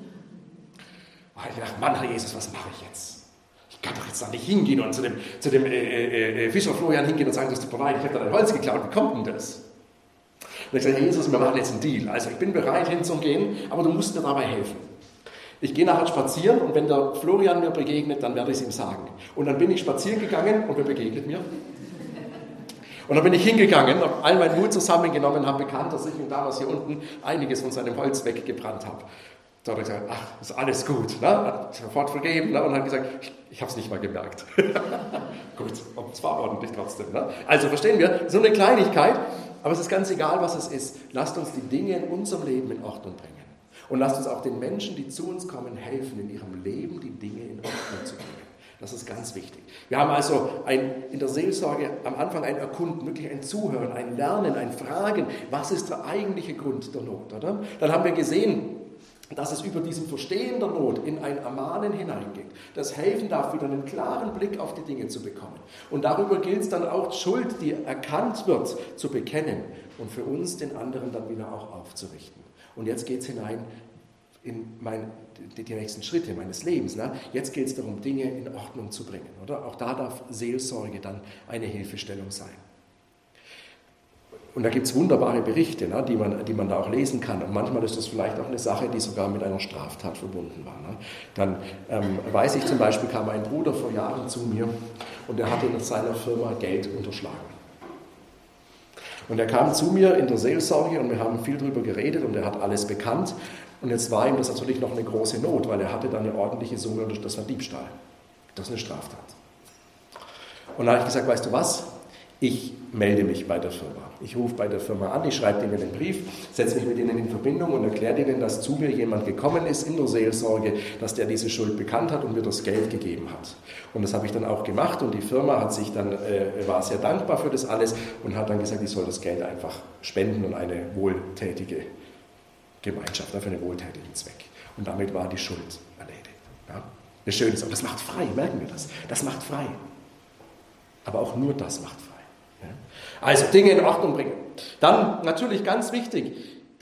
Ich dachte, Mann, Herr Jesus, was mache ich jetzt? Ich kann doch jetzt da nicht hingehen und zu dem, zu dem äh, äh, Fischer Florian hingehen und sagen, das tut mir leid, ich habe da dein Holz geklaut, wie kommt denn das? Und ich sage, Herr Jesus, wir machen jetzt einen Deal. Also ich bin bereit hinzugehen, aber du musst mir dabei helfen. Ich gehe nachher spazieren und wenn der Florian mir begegnet, dann werde ich es ihm sagen. Und dann bin ich spazieren gegangen und wer begegnet mir? Und dann bin ich hingegangen, habe all meinen Mut zusammengenommen, habe bekannt, dass ich ihm damals hier unten einiges von seinem Holz weggebrannt habe. Da hat er gesagt, ach, ist alles gut. Ne? Hat sofort vergeben, ne? Und hat gesagt, ich, ich habe es nicht mal gemerkt. Gut, aber es war ordentlich trotzdem. Ne? Also verstehen wir, so eine Kleinigkeit, aber es ist ganz egal, was es ist. Lasst uns die Dinge in unserem Leben in Ordnung bringen. Und lasst uns auch den Menschen, die zu uns kommen, helfen, in ihrem Leben die Dinge in Ordnung zu bringen. Das ist ganz wichtig. Wir haben also ein, in der Seelsorge am Anfang ein Erkunden, wirklich ein Zuhören, ein Lernen, ein Fragen. Was ist der eigentliche Grund der Not? Oder? Dann haben wir gesehen, dass es über diesem Verstehen der Not in ein Ermahnen hineingeht. Das helfen darf, wieder einen klaren Blick auf die Dinge zu bekommen. Und darüber gilt es dann auch, Schuld, die erkannt wird, zu bekennen und für uns den anderen dann wieder auch aufzurichten. Und jetzt geht es hinein in mein, die, die nächsten Schritte meines Lebens. Ne? Jetzt geht es darum, Dinge in Ordnung zu bringen. Oder? Auch da darf Seelsorge dann eine Hilfestellung sein. Und da gibt es wunderbare Berichte, ne, die, man, die man da auch lesen kann. Und manchmal ist das vielleicht auch eine Sache, die sogar mit einer Straftat verbunden war. Ne. Dann ähm, weiß ich zum Beispiel, kam ein Bruder vor Jahren zu mir und er hatte in seiner Firma Geld unterschlagen. Und er kam zu mir in der Seelsorge und wir haben viel darüber geredet und er hat alles bekannt. Und jetzt war ihm das natürlich noch eine große Not, weil er hatte da eine ordentliche Summe und das war Diebstahl. Das ist eine Straftat. Und da habe ich gesagt, weißt du was? Ich melde mich bei der Firma. Ich rufe bei der Firma an, ich schreibe ihnen einen Brief, setze mich mit ihnen in Verbindung und erkläre ihnen, dass zu mir jemand gekommen ist in der Seelsorge, dass der diese Schuld bekannt hat und mir das Geld gegeben hat. Und das habe ich dann auch gemacht und die Firma hat sich dann, äh, war sehr dankbar für das alles und hat dann gesagt, ich soll das Geld einfach spenden und eine wohltätige Gemeinschaft, für einen wohltätigen Zweck. Und damit war die Schuld erledigt. Ja? Das Schöne ist, aber das macht frei, merken wir das? Das macht frei. Aber auch nur das macht frei. Also Dinge in Ordnung bringen. Dann natürlich ganz wichtig,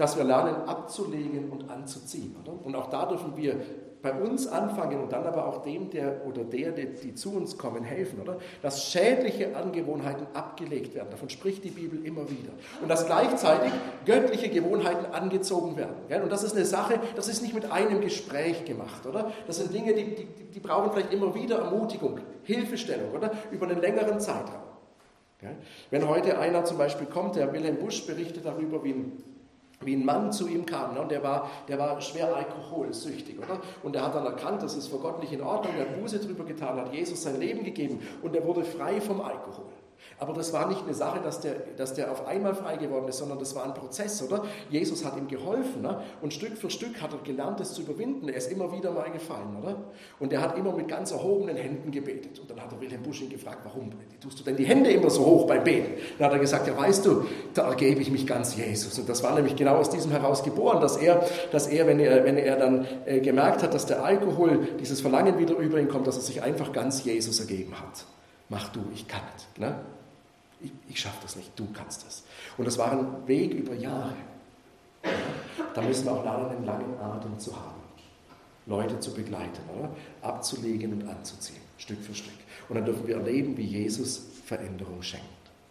dass wir lernen, abzulegen und anzuziehen. Oder? Und auch da dürfen wir bei uns anfangen und dann aber auch dem der oder der, die, die zu uns kommen, helfen, oder? Dass schädliche Angewohnheiten abgelegt werden. Davon spricht die Bibel immer wieder. Und dass gleichzeitig göttliche Gewohnheiten angezogen werden. Gell? Und das ist eine Sache, das ist nicht mit einem Gespräch gemacht, oder? Das sind Dinge, die, die, die brauchen vielleicht immer wieder Ermutigung, Hilfestellung, oder? Über einen längeren Zeitraum. Gell? Wenn heute einer zum Beispiel kommt, der Wilhelm Busch berichtet darüber, wie ein wie ein Mann zu ihm kam, ne? Und der war, der war schwer alkoholsüchtig, oder? Und er hat dann erkannt, das ist vor Gott nicht in Ordnung, er hat Buße drüber getan, hat Jesus sein Leben gegeben und er wurde frei vom Alkohol. Aber das war nicht eine Sache, dass der, dass der auf einmal frei geworden ist, sondern das war ein Prozess, oder? Jesus hat ihm geholfen, ne? Und Stück für Stück hat er gelernt, das zu überwinden. Er ist immer wieder mal gefallen, oder? Und er hat immer mit ganz erhobenen Händen gebetet. Und dann hat er Wilhelm Busch ihn gefragt, warum tust du denn die Hände immer so hoch beim Beten? Dann hat er gesagt, ja weißt du, da ergebe ich mich ganz Jesus. Und das war nämlich genau aus diesem heraus geboren, dass er, dass er, wenn er, wenn er dann äh, gemerkt hat, dass der Alkohol, dieses Verlangen wieder über ihn kommt, dass er sich einfach ganz Jesus ergeben hat. Mach du, ich kann nicht, ne? Ich, ich schaffe das nicht, du kannst das. Und das war ein Weg über Jahre. Da müssen wir auch lernen, einen langen Atem zu haben. Leute zu begleiten, oder? Abzulegen und anzuziehen, Stück für Stück. Und dann dürfen wir erleben, wie Jesus Veränderung schenkt.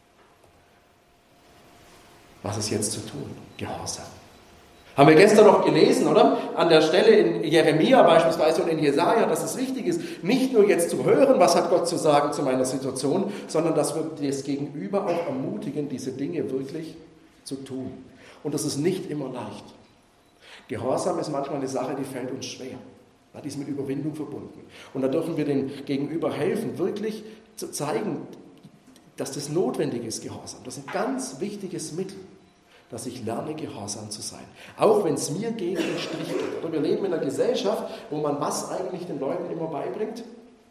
Was ist jetzt zu tun? Gehorsam. Haben wir gestern noch gelesen, oder? An der Stelle in Jeremia beispielsweise und in Jesaja, dass es wichtig ist, nicht nur jetzt zu hören, was hat Gott zu sagen zu meiner Situation, sondern dass wir das Gegenüber auch ermutigen, diese Dinge wirklich zu tun. Und das ist nicht immer leicht. Gehorsam ist manchmal eine Sache, die fällt uns schwer. Die ist mit Überwindung verbunden. Und da dürfen wir dem Gegenüber helfen, wirklich zu zeigen, dass das notwendig ist, Gehorsam. Das ist ein ganz wichtiges Mittel, dass ich lerne, gehorsam zu sein. Auch wenn es mir gegen den Strich geht. Oder wir leben in einer Gesellschaft, wo man was eigentlich den Leuten immer beibringt?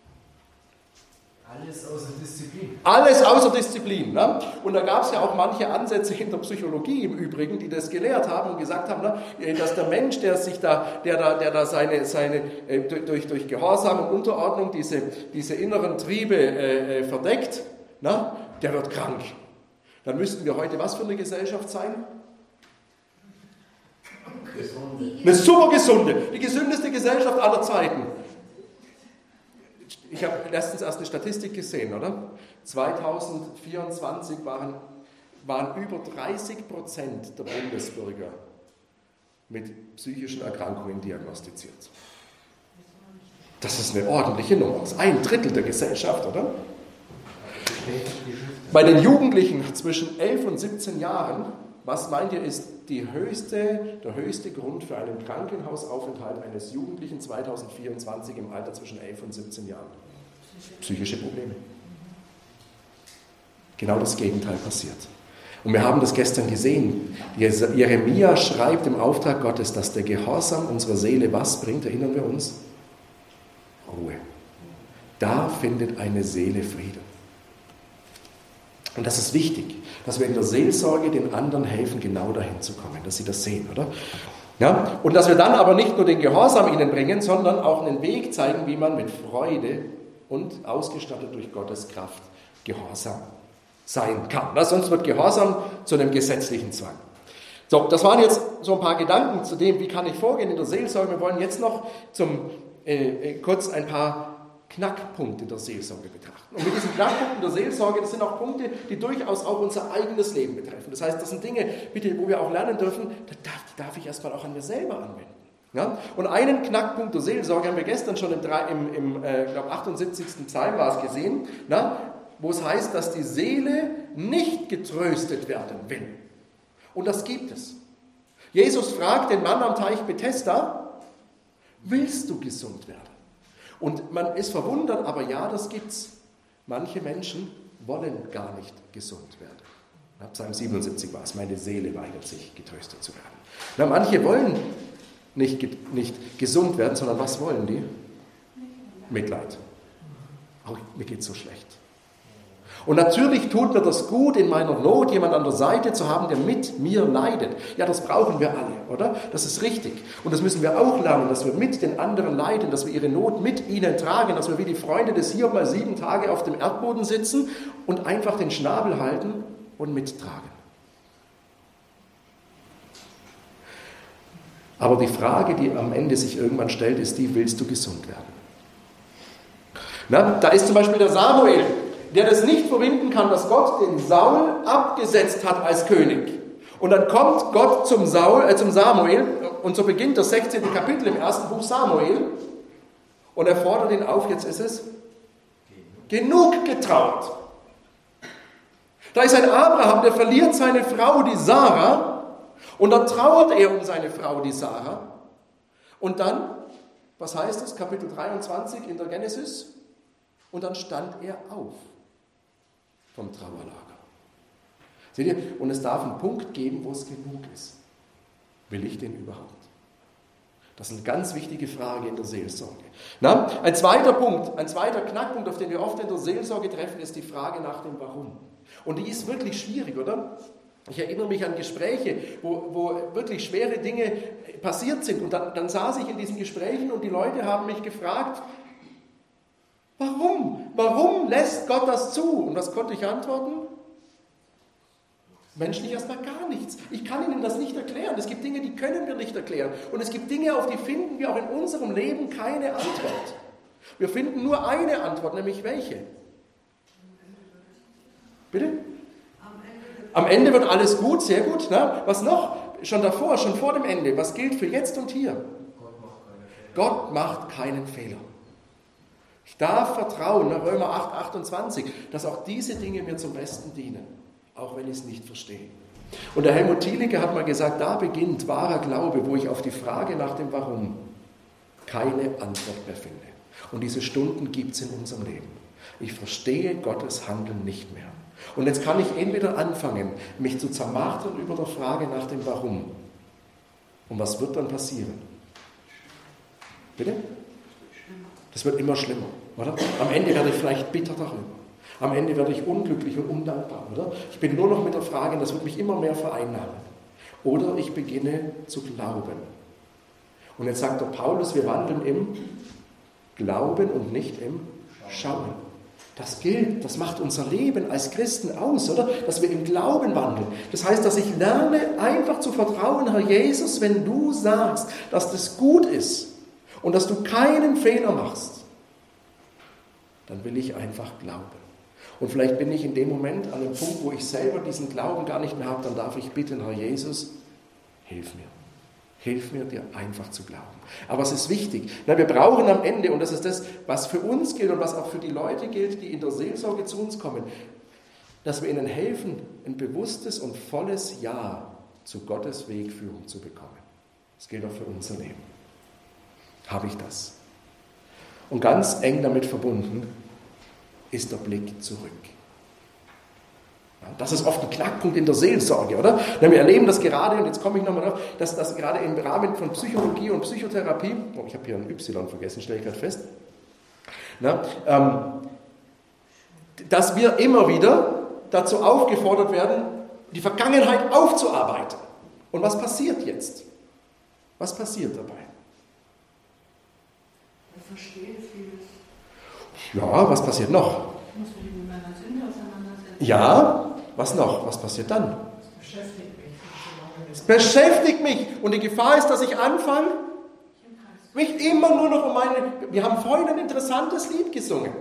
Alles außer Disziplin. Alles außer Disziplin. Ne? Und da gab es ja auch manche Ansätze in der Psychologie im Übrigen, die das gelehrt haben und gesagt haben, ne, dass der Mensch, der sich da, der da, der da seine, seine äh, durch, durch Gehorsam und Unterordnung diese, diese inneren Triebe äh, verdeckt, ne, der wird krank. Dann müssten wir heute was für eine Gesellschaft sein? Gesunde. Eine super gesunde, die gesündeste Gesellschaft aller Zeiten. Ich habe letztens erst eine Statistik gesehen, oder? zwanzig vierundzwanzig waren, waren über dreißig Prozent der Bundesbürger mit psychischen Erkrankungen diagnostiziert. Das ist eine ordentliche Nummer. Das ist ein Drittel der Gesellschaft, oder? Bei den Jugendlichen zwischen elf und siebzehn Jahren, was meint ihr, ist die höchste, der höchste Grund für einen Krankenhausaufenthalt eines Jugendlichen zwanzig vierundzwanzig im Alter zwischen elf und siebzehn Jahren? Psychische Probleme. Genau das Gegenteil passiert. Und wir haben das gestern gesehen. Jeremia schreibt im Auftrag Gottes, dass der Gehorsam unserer Seele was bringt, erinnern wir uns? Ruhe. Da findet eine Seele Frieden. Und das ist wichtig, dass wir in der Seelsorge den anderen helfen, genau dahin zu kommen, dass sie das sehen, oder? Ja? Und dass wir dann aber nicht nur den Gehorsam ihnen bringen, sondern auch einen Weg zeigen, wie man mit Freude und ausgestattet durch Gottes Kraft gehorsam sein kann. Na, sonst wird Gehorsam zu einem gesetzlichen Zwang. So, das waren jetzt so ein paar Gedanken zu dem, wie kann ich vorgehen in der Seelsorge. Wir wollen jetzt noch zum, äh, kurz ein paar Knackpunkte der Seelsorge betrachten. Und mit diesen Knackpunkten der Seelsorge, das sind auch Punkte, die durchaus auch unser eigenes Leben betreffen. Das heißt, das sind Dinge, bitte, wo wir auch lernen dürfen, die darf, die darf ich erstmal auch an mir selber anwenden. Ja? Und einen Knackpunkt der Seelsorge haben wir gestern schon im, im, im äh, ich glaube, achtundsiebzigsten Psalm war es gesehen, na? Wo es heißt, dass die Seele nicht getröstet werden will. Und das gibt es. Jesus fragt den Mann am Teich Bethesda, willst du gesund werden? Und man ist verwundert, aber ja, das gibt's. Manche Menschen wollen gar nicht gesund werden. Ja, Psalm siebenundsiebzig war es, meine Seele weigert sich, getröstet zu werden. Na, manche wollen nicht, nicht gesund werden, sondern was wollen die? Mitleid. Oh, mir geht's so schlecht. Und natürlich tut mir das gut, in meiner Not jemand an der Seite zu haben, der mit mir leidet. Ja, das brauchen wir alle, oder? Das ist richtig. Und das müssen wir auch lernen, dass wir mit den anderen leiden, dass wir ihre Not mit ihnen tragen, dass wir wie die Freunde des Hiob mal sieben Tage auf dem Erdboden sitzen und einfach den Schnabel halten und mittragen. Aber die Frage, die am Ende sich irgendwann stellt, ist die, willst du gesund werden? Na, da ist zum Beispiel der Samuel, der das nicht verwinden kann, dass Gott den Saul abgesetzt hat als König. Und dann kommt Gott zum, Saul, äh, zum Samuel, und so beginnt das sechzehnte Kapitel im ersten Buch Samuel, und er fordert ihn auf, jetzt ist es genug getrauert. Da ist ein Abraham, der verliert seine Frau, die Sarah, und dann trauert er um seine Frau, die Sarah. Und dann, was heißt das, Kapitel dreiundzwanzig in der Genesis? Und dann stand er auf vom Trauerlager. Seht ihr? Und es darf einen Punkt geben, wo es genug ist. Will ich den überhaupt? Das ist eine ganz wichtige Frage in der Seelsorge. Na, ein zweiter Punkt, ein zweiter Knackpunkt, auf den wir oft in der Seelsorge treffen, ist die Frage nach dem Warum. Und die ist wirklich schwierig, oder? Ich erinnere mich an Gespräche, wo, wo wirklich schwere Dinge passiert sind. Und dann, dann saß ich in diesen Gesprächen und die Leute haben mich gefragt, warum? Warum lässt Gott das zu? Und was konnte ich antworten? Menschlich erstmal gar nichts. Ich kann Ihnen das nicht erklären. Es gibt Dinge, die können wir nicht erklären. Und es gibt Dinge, auf die finden wir auch in unserem Leben keine Antwort. Wir finden nur eine Antwort, nämlich welche? Bitte? Am Ende wird alles gut, sehr gut. Ne? Was noch? Schon davor, schon vor dem Ende. Was gilt für jetzt und hier? Gott macht keinen Fehler. Ich darf vertrauen, nach Römer acht, achtundzwanzig, dass auch diese Dinge mir zum Besten dienen, auch wenn ich es nicht verstehe. Und der Helmut Thielicke hat mal gesagt, da beginnt wahrer Glaube, wo ich auf die Frage nach dem Warum keine Antwort mehr finde. Und diese Stunden gibt es in unserem Leben. Ich verstehe Gottes Handeln nicht mehr. Und jetzt kann ich entweder anfangen, mich zu zermartern über der Frage nach dem Warum. Und was wird dann passieren? Bitte? Das wird immer schlimmer, oder? Am Ende werde ich vielleicht bitter darüber. Am Ende werde ich unglücklich und undankbar, oder? Ich bin nur noch mit der Frage, das wird mich immer mehr vereinnahmen. Oder ich beginne zu glauben. Und jetzt sagt der Paulus, wir wandeln im Glauben und nicht im Schauen. Das gilt, das macht unser Leben als Christen aus, oder? Dass wir im Glauben wandeln. Das heißt, dass ich lerne, einfach zu vertrauen, Herr Jesus, wenn du sagst, dass das gut ist und dass du keinen Fehler machst, dann will ich einfach glauben. Und vielleicht bin ich in dem Moment an dem Punkt, wo ich selber diesen Glauben gar nicht mehr habe, dann darf ich bitten, Herr Jesus, hilf mir. Hilf mir, dir einfach zu glauben. Aber es ist wichtig. Na, wir brauchen am Ende, und das ist das, was für uns gilt und was auch für die Leute gilt, die in der Seelsorge zu uns kommen, dass wir ihnen helfen, ein bewusstes und volles Ja zu Gottes Wegführung zu bekommen. Das gilt auch für unser Leben. Habe ich das? Und ganz eng damit verbunden ist der Blick zurück. Das ist oft ein Knackpunkt in der Seelsorge, oder? Wir erleben das gerade, und jetzt komme ich nochmal drauf, dass das gerade im Rahmen von Psychologie und Psychotherapie, oh, ich habe hier ein Y vergessen, stelle ich gerade fest, na, ähm, dass wir immer wieder dazu aufgefordert werden, die Vergangenheit aufzuarbeiten. Und was passiert jetzt? Was passiert dabei? Wir verstehen vieles. Ja, was passiert noch? Ich muss mich mit meiner Sünde auseinandersetzen. Ja, was noch? Was passiert dann? Das beschäftigt mich. Es beschäftigt mich. Und die Gefahr ist, dass ich anfange, mich immer nur noch um meine... Wir haben vorhin ein interessantes Lied gesungen.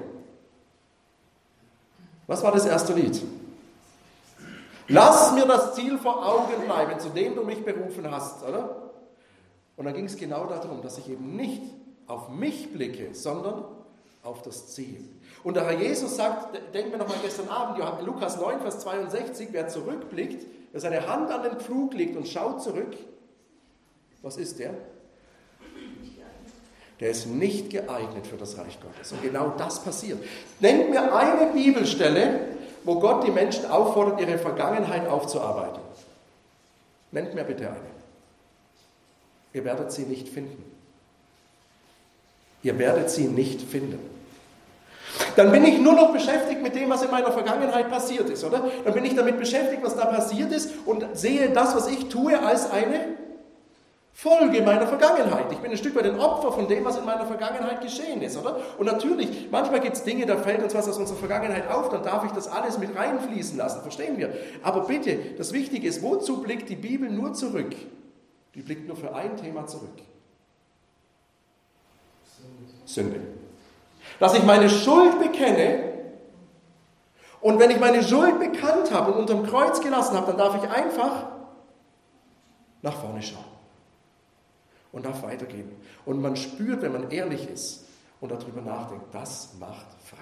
Was war das erste Lied? Lass mir das Ziel vor Augen bleiben, zu dem du mich berufen hast, oder? Und dann ging es genau darum, dass ich eben nicht auf mich blicke, sondern auf das Ziel. Und der Herr Jesus sagt, denken wir nochmal gestern Abend, Lukas neun, Vers zweiundsechzig, wer zurückblickt, wer seine Hand an den Pflug legt und schaut zurück, was ist der? Der ist nicht geeignet für das Reich Gottes. Und genau das passiert. Nennt mir eine Bibelstelle, wo Gott die Menschen auffordert, ihre Vergangenheit aufzuarbeiten. Nennt mir bitte eine. Ihr werdet sie nicht finden. Ihr werdet sie nicht finden. Dann bin ich nur noch beschäftigt mit dem, was in meiner Vergangenheit passiert ist, oder? Dann bin ich damit beschäftigt, was da passiert ist und sehe das, was ich tue, als eine Folge meiner Vergangenheit. Ich bin ein Stück weit ein Opfer von dem, was in meiner Vergangenheit geschehen ist, oder? Und natürlich, manchmal gibt es Dinge, da fällt uns was aus unserer Vergangenheit auf, dann darf ich das alles mit reinfließen lassen, verstehen wir? Aber bitte, das Wichtige ist, wozu blickt die Bibel nur zurück? Die blickt nur für ein Thema zurück. Sünde. Dass ich meine Schuld bekenne und wenn ich meine Schuld bekannt habe und unterm Kreuz gelassen habe, dann darf ich einfach nach vorne schauen und darf weitergehen. Und man spürt, wenn man ehrlich ist und darüber nachdenkt, das macht frei.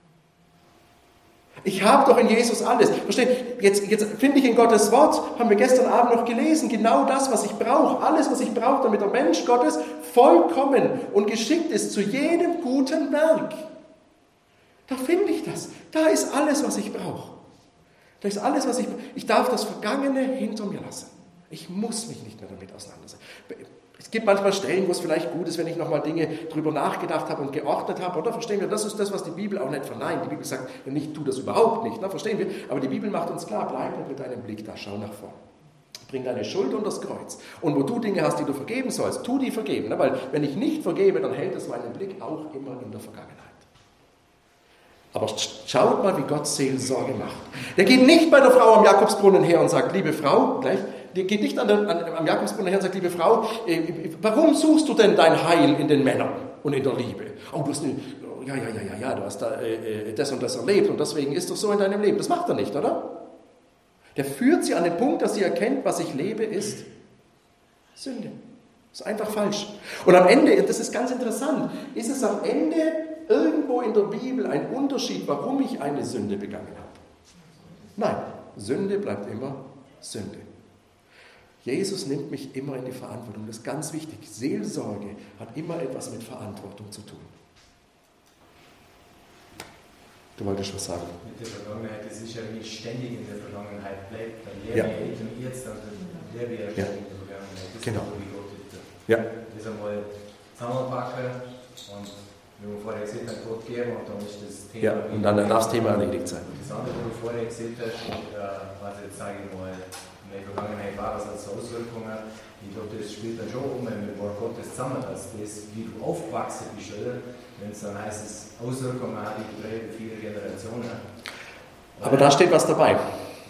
Ich habe doch in Jesus alles. Versteht? Jetzt, jetzt finde ich in Gottes Wort, haben wir gestern Abend noch gelesen, genau das, was ich brauche. Alles, was ich brauche, damit der Mensch Gottes vollkommen und geschickt ist zu jedem guten Werk. Da finde ich das. Da ist alles, was ich brauche. Da ist alles, was ich brauche. Ich darf das Vergangene hinter mir lassen. Ich muss mich nicht mehr damit auseinandersetzen. Es gibt manchmal Stellen, wo es vielleicht gut ist, wenn ich nochmal Dinge drüber nachgedacht habe und geordnet habe, oder? Verstehen wir? Das ist das, was die Bibel auch nicht verneint. Die Bibel sagt, ja, nicht, tu das überhaupt nicht, ne? Verstehen wir? Aber die Bibel macht uns klar, bleib mit deinem Blick da, schau nach vorn. Bring deine Schuld unter das Kreuz. Und wo du Dinge hast, die du vergeben sollst, tu die vergeben. Ne? Weil wenn ich nicht vergebe, dann hält es meinen Blick auch immer in der Vergangenheit. Aber schaut mal, wie Gott Seelsorge macht. Der geht nicht bei der Frau am Jakobsbrunnen her und sagt, liebe Frau, gleich, der geht nicht an der, an, am Jakobsbrunnen her und sagt, liebe Frau, äh, warum suchst du denn dein Heil in den Männern und in der Liebe? Oh, du hast eine, ja, ja, ja, ja, ja, du hast da äh, das und das erlebt und deswegen ist das so in deinem Leben. Das macht er nicht, oder? Der führt sie an den Punkt, dass sie erkennt, was ich lebe, ist Sünde. Das ist einfach falsch. Und am Ende, das ist ganz interessant, ist es am Ende irgendwo in der Bibel ein Unterschied, warum ich eine Sünde begangen habe? Nein, Sünde bleibt immer Sünde. Jesus nimmt mich immer in die Verantwortung. Das ist ganz wichtig. Seelsorge hat immer etwas mit Verantwortung zu tun. Du wolltest was sagen? Mit der Vergangenheit, das ist ja, wenn ich ständig in der Vergangenheit bleibe, dann lebe Ja. ich und jetzt, dann lebe ich ja ständig in der Vergangenheit. Das Genau. ist wie Gott ist. Ja. Das einmal zusammenpacken und wie wir vorher gesagt haben, Gott geben und dann ist das Thema. Ja, und dann darf das Thema erledigt sein. Das andere, was du vorher gesagt hast, äh, was jetzt sage ich mal, in der Vergangenheit war, das hat so Auswirkungen. Ich glaube, das spielt dann schon um, wenn wir mit Wort Gottes zusammen, dass das, wie du aufgewachsen bist, oder? Wenn es dann heißt, es Auswirkungen hat die drei, vier Generationen. Aber da steht was dabei.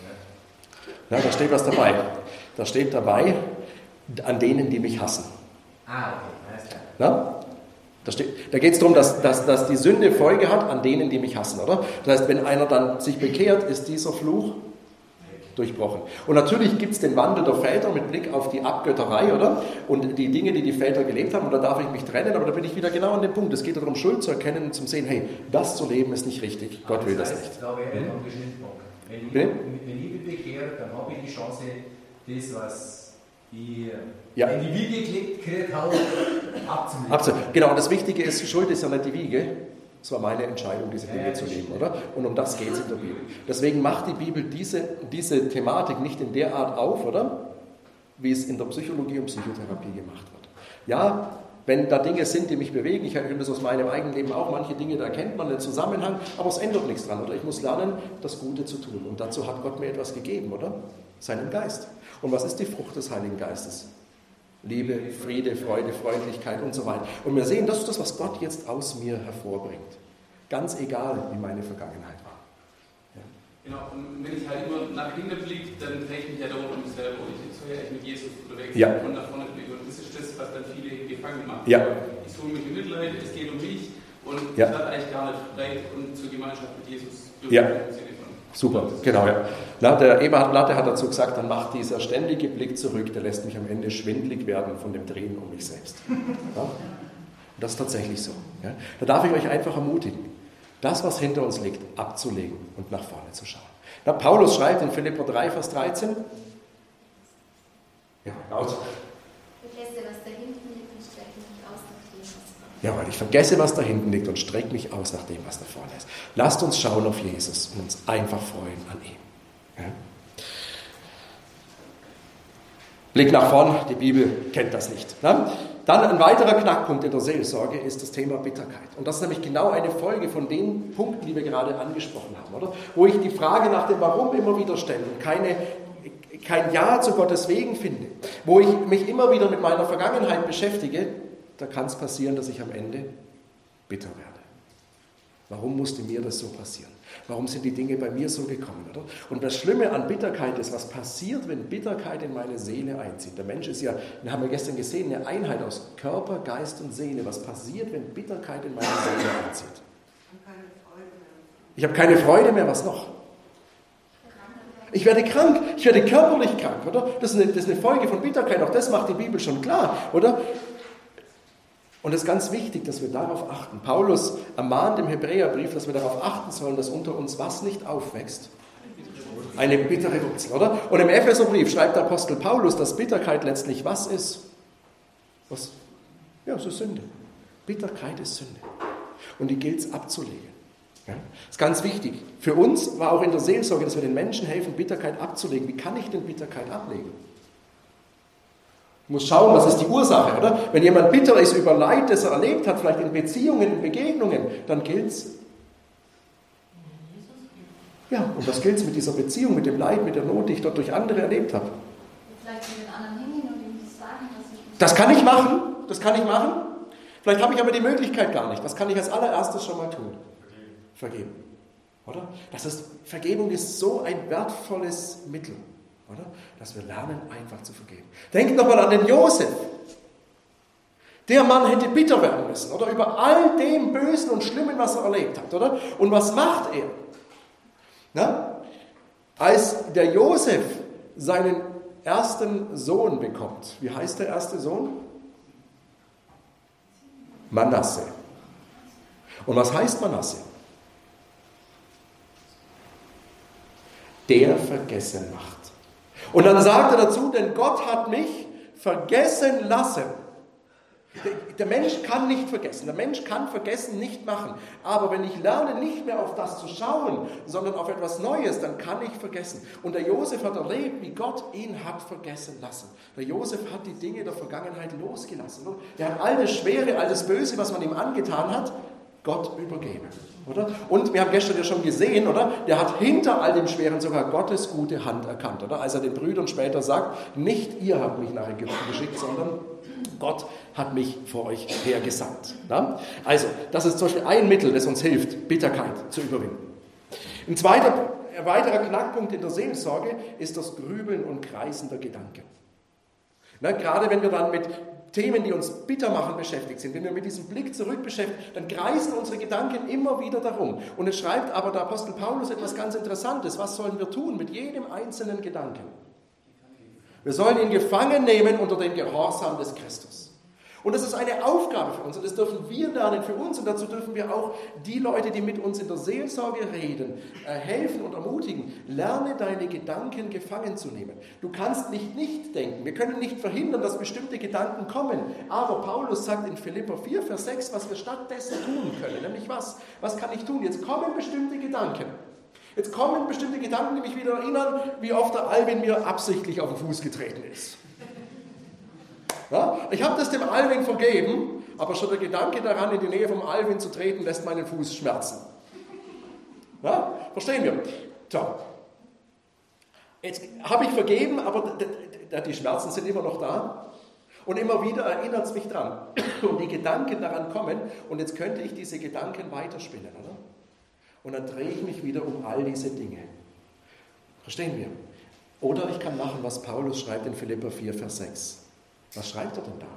Ja. Ja, da steht was dabei. Da steht dabei, an denen, die mich hassen. Ah, okay, alles klar. Na? Da, steht, da geht es darum, dass, dass, dass die Sünde Folge hat an denen, die mich hassen, oder? Das heißt, wenn einer dann sich bekehrt, ist dieser Fluch durchbrochen. Und natürlich gibt es den Wandel der Väter mit Blick auf die Abgötterei, oder? Und die Dinge, die die Väter gelebt haben, und da darf ich mich trennen, aber da bin ich wieder genau an dem Punkt. Es geht darum, Schuld zu erkennen und zu sehen, hey, das zu leben ist nicht richtig. Gott will das nicht. Da wäre dann der Schnittpunkt. Wenn ich, Bitte? wenn ich mich bekehre, dann habe ich die Chance, das, was ich Ja. in die Wiege gelegt gekriegt habe, abzulegen. Absolut. Genau, und das Wichtige ist, Schuld ist ja nicht die Wiege. Es war meine Entscheidung, diese Dinge Ja, zu das leben, stimmt. oder? Und um das geht es in der Bibel. Deswegen macht die Bibel diese, diese Thematik nicht in der Art auf, oder? Wie es in der Psychologie und Psychotherapie gemacht wird. Ja, wenn da Dinge sind, die mich bewegen, ich erkenne das aus meinem eigenen Leben auch, manche Dinge, da erkennt man den Zusammenhang, aber es ändert nichts dran, oder? Ich muss lernen, das Gute zu tun. Und dazu hat Gott mir etwas gegeben, oder? Seinen Geist. Und was ist die Frucht des Heiligen Geistes? Liebe, Friede, Freude, Freundlichkeit und so weiter. Und wir sehen, das ist das, was Gott jetzt aus mir hervorbringt. Ganz egal, wie meine Vergangenheit war. Ja. Genau, und wenn ich halt immer nach hinten blicke, dann drehe ich mich ja dauernd um mich selber. Und ich soll ja echt mit Jesus unterwegs Ja. und nach vorne blicke. Und das ist das, was dann viele gefangen macht. Ja. Ich suche mich im Mitleid, es geht um mich und Ja. ich hatte eigentlich gar nicht frei und zur Gemeinschaft mit Jesus. Ja. Im Sinne von- Super, genau, ja. Na, der Eberhard Latte hat dazu gesagt, dann macht dieser ständige Blick zurück, der lässt mich am Ende schwindelig werden von dem Drehen um mich selbst. Ja? Und das ist tatsächlich so. Ja? Da darf ich euch einfach ermutigen, das, was hinter uns liegt, abzulegen und nach vorne zu schauen. Na, Paulus schreibt in Philipper drei, Vers dreizehn, ja, laut. Vergesse, was da hinten liegt und strecke mich aus nach dem, was vorne ist. Jawohl, ich vergesse, was da hinten liegt und strecke mich aus nach dem, was da vorne ist. Lasst uns schauen auf Jesus und uns einfach freuen an ihm. Ja? Blick nach vorn, die Bibel kennt das nicht. Ne? Dann ein weiterer Knackpunkt in der Seelsorge ist das Thema Bitterkeit. Und das ist nämlich genau eine Folge von den Punkten, die wir gerade angesprochen haben, oder? Wo ich die Frage nach dem Warum immer wieder stelle und keine, kein Ja zu Gottes Wegen finde. Wo ich mich immer wieder mit meiner Vergangenheit beschäftige, da kann es passieren, dass ich am Ende bitter werde. Warum musste mir das so passieren? Warum sind die Dinge bei mir so gekommen? Oder? Und das Schlimme an Bitterkeit ist, was passiert, wenn Bitterkeit in meine Seele einzieht. Der Mensch ist ja, wir haben ja gestern gesehen, eine Einheit aus Körper, Geist und Seele. Was passiert, wenn Bitterkeit in meine Seele einzieht? Ich habe keine Freude mehr, was noch? Ich werde krank, ich werde körperlich krank, oder? Das ist, eine, das ist eine Folge von Bitterkeit, auch das macht die Bibel schon klar, oder? Und es ist ganz wichtig, dass wir darauf achten. Paulus ermahnt im Hebräerbrief, dass wir darauf achten sollen, dass unter uns was nicht aufwächst? Eine bittere Wurzel, oder? Und im Epheserbrief schreibt der Apostel Paulus, dass Bitterkeit letztlich was ist? Was? Ja, es ist Sünde. Bitterkeit ist Sünde. Und die gilt es abzulegen. Ja? Das ist ganz wichtig. Für uns war auch in der Seelsorge, dass wir den Menschen helfen, Bitterkeit abzulegen. Wie kann ich denn Bitterkeit ablegen? Ich muss schauen, was ist die Ursache, oder? Wenn jemand bitter ist über Leid, das er erlebt hat, vielleicht in Beziehungen, in Begegnungen, dann gilt es. Ja, und das gilt es mit dieser Beziehung, mit dem Leid, mit der Not, die ich dort durch andere erlebt habe. Vielleicht mit den anderen hingehen und ihm das sagen, was ich... Das kann ich machen, das kann ich machen. Vielleicht habe ich aber die Möglichkeit gar nicht. Was kann ich als allererstes schon mal tun? Vergeben. Oder? Das ist, Vergebung ist so ein wertvolles Mittel. Oder? Dass wir lernen, einfach zu vergeben. Denkt nochmal an den Josef. Der Mann hätte bitter werden müssen, oder? Über all dem Bösen und Schlimmen, was er erlebt hat, oder? Und was macht er? Na? Als der Josef seinen ersten Sohn bekommt, wie heißt der erste Sohn? Manasse. Und was heißt Manasse? Der vergessen macht. Und dann sagt er dazu, denn Gott hat mich vergessen lassen. Der Mensch kann nicht vergessen. Der Mensch kann Vergessen nicht machen. Aber wenn ich lerne, nicht mehr auf das zu schauen, sondern auf etwas Neues, dann kann ich vergessen. Und der Josef hat erlebt, wie Gott ihn hat vergessen lassen. Der Josef hat die Dinge der Vergangenheit losgelassen. Der hat all das Schwere, all das Böse, was man ihm angetan hat, Gott übergeben. Oder? Und wir haben gestern ja schon gesehen, oder? Der hat hinter all dem Schweren sogar Gottes gute Hand erkannt, oder? Als er den Brüdern später sagt, nicht ihr habt mich nach Ägypten geschickt, sondern Gott hat mich vor euch hergesandt. Ja? Also, das ist zum Beispiel ein Mittel, das uns hilft, Bitterkeit zu überwinden. Ein zweiter, ein weiterer Knackpunkt in der Seelsorge ist das Grübeln und Kreisen der Gedanken. Na, gerade wenn wir dann mit Themen, die uns bitter machen, beschäftigt sind, wenn wir mit diesem Blick zurück beschäftigen, dann kreisen unsere Gedanken immer wieder darum. Und es schreibt aber der Apostel Paulus etwas ganz Interessantes. Was sollen wir tun mit jedem einzelnen Gedanken? Wir sollen ihn gefangen nehmen unter den Gehorsam des Christus. Und das ist eine Aufgabe für uns und das dürfen wir lernen für uns und dazu dürfen wir auch die Leute, die mit uns in der Seelsorge reden, helfen und ermutigen. Lerne deine Gedanken gefangen zu nehmen. Du kannst nicht nicht denken. Wir können nicht verhindern, dass bestimmte Gedanken kommen. Aber Paulus sagt in Philipper vier, Vers sechs, was wir stattdessen tun können. Nämlich was? Was kann ich tun? Jetzt kommen bestimmte Gedanken. Jetzt kommen bestimmte Gedanken, die mich wieder erinnern, wie oft der Alvin mir absichtlich auf den Fuß getreten ist. Ja, ich habe das dem Alvin vergeben, aber schon der Gedanke daran, in die Nähe vom Alvin zu treten, lässt meinen Fuß schmerzen. Ja, verstehen wir? So. Jetzt habe ich vergeben, aber die Schmerzen sind immer noch da. Und immer wieder erinnert es mich dran. Und die Gedanken daran kommen. Und jetzt könnte ich diese Gedanken weiterspinnen, oder? Und dann drehe ich mich wieder um all diese Dinge. Verstehen wir? Oder ich kann machen, was Paulus schreibt in Philipper vier, Vers sechs. Was schreibt er denn da?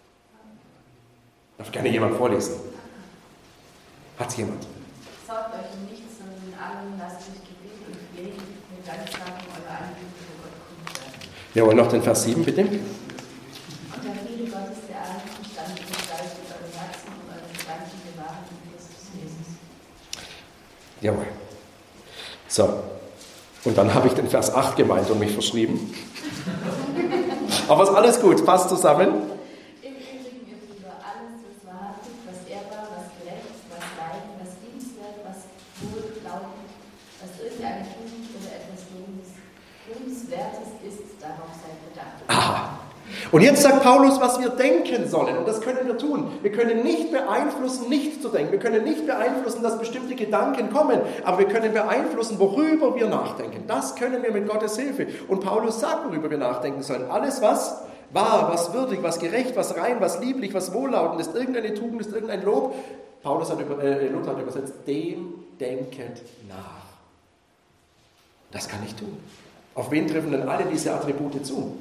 Darf gerne jemand vorlesen? Hat es jemand? Sorgt euch um nichts, sondern in allem lasst euch gebeten und flehen mit Danksagung eure Anliegen für Gott kundtun. Ja, und noch den Vers sieben, bitte. Und der Friede Gottes, der allen Verstand gestaltet, eure Herzen und eure Gedanken bewahren in Christus Jesus. Jawohl. So. Und dann habe ich den Vers acht gemeint und mich verschrieben. Aber ist alles gut, passt zusammen. Im Übrigen, ihr Brüder, alles, was wahrhaftig, was ehrbar, was gerecht, was leiden, was liebenswert, was wohlglaubend, was irgendeine Tugend oder etwas Lohnenswertes ist, darauf seid bedacht. Aha. Und jetzt sagt Paulus, was wir denken sollen. Und das können wir tun. Wir können nicht beeinflussen, nicht zu denken. Wir können nicht beeinflussen, dass bestimmte Gedanken kommen. Aber wir können beeinflussen, worüber wir nachdenken. Das können wir mit Gottes Hilfe. Und Paulus sagt, worüber wir nachdenken sollen. Alles, was wahr, was würdig, was gerecht, was rein, was lieblich, was wohllautend ist, irgendeine Tugend ist, irgendein Lob. Paulus hat über, äh, Luther hat übersetzt, dem denket nach. Das kann ich tun. Auf wen treffen denn alle diese Attribute zu?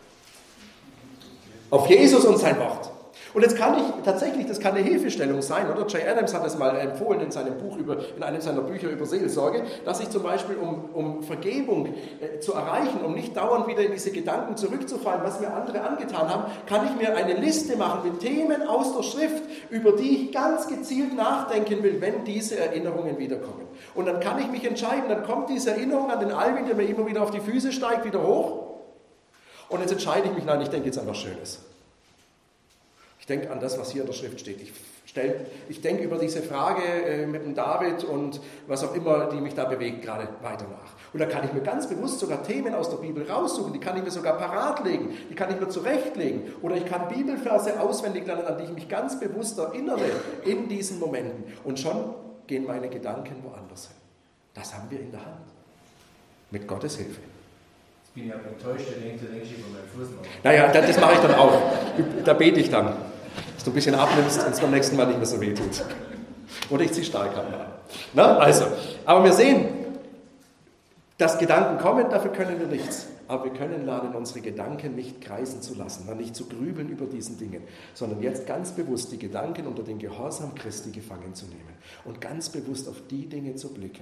Auf Jesus und sein Wort. Und jetzt kann ich tatsächlich, das kann eine Hilfestellung sein, oder? Jay Adams hat es mal empfohlen in seinem Buch über, in einem seiner Bücher über Seelsorge, dass ich zum Beispiel, um, um Vergebung äh, zu erreichen, um nicht dauernd wieder in diese Gedanken zurückzufallen, was mir andere angetan haben, kann ich mir eine Liste machen mit Themen aus der Schrift, über die ich ganz gezielt nachdenken will, wenn diese Erinnerungen wiederkommen. Und dann kann ich mich entscheiden, dann kommt diese Erinnerung an den Alvin, der mir immer wieder auf die Füße steigt, wieder hoch. Und jetzt entscheide ich mich, nein, ich denke jetzt an was Schönes. Ich denke an das, was hier in der Schrift steht. Ich, stell, ich denke über diese Frage äh, mit dem David und was auch immer, die mich da bewegt, gerade weiter nach. Und da kann ich mir ganz bewusst sogar Themen aus der Bibel raussuchen, die kann ich mir sogar parat legen, die kann ich mir zurechtlegen. Oder ich kann Bibelverse auswendig lernen, an die ich mich ganz bewusst erinnere in diesen Momenten. Und schon gehen meine Gedanken woanders hin. Das haben wir in der Hand. Mit Gottes Hilfe. Jetzt bin ich aber enttäuscht, der denkt, der denkt über meinen Fuß noch. Naja, das, das mache ich dann auch. Da bete ich dann. Dass du ein bisschen abnimmst und es beim nächsten Mal nicht mehr so weh tut. Oder ich ziehe stark an. Na, also, aber wir sehen, dass Gedanken kommen, dafür können wir nichts. Aber wir können lernen, unsere Gedanken nicht kreisen zu lassen, nicht zu grübeln über diesen Dingen, sondern jetzt ganz bewusst die Gedanken unter den Gehorsam Christi gefangen zu nehmen und ganz bewusst auf die Dinge zu blicken,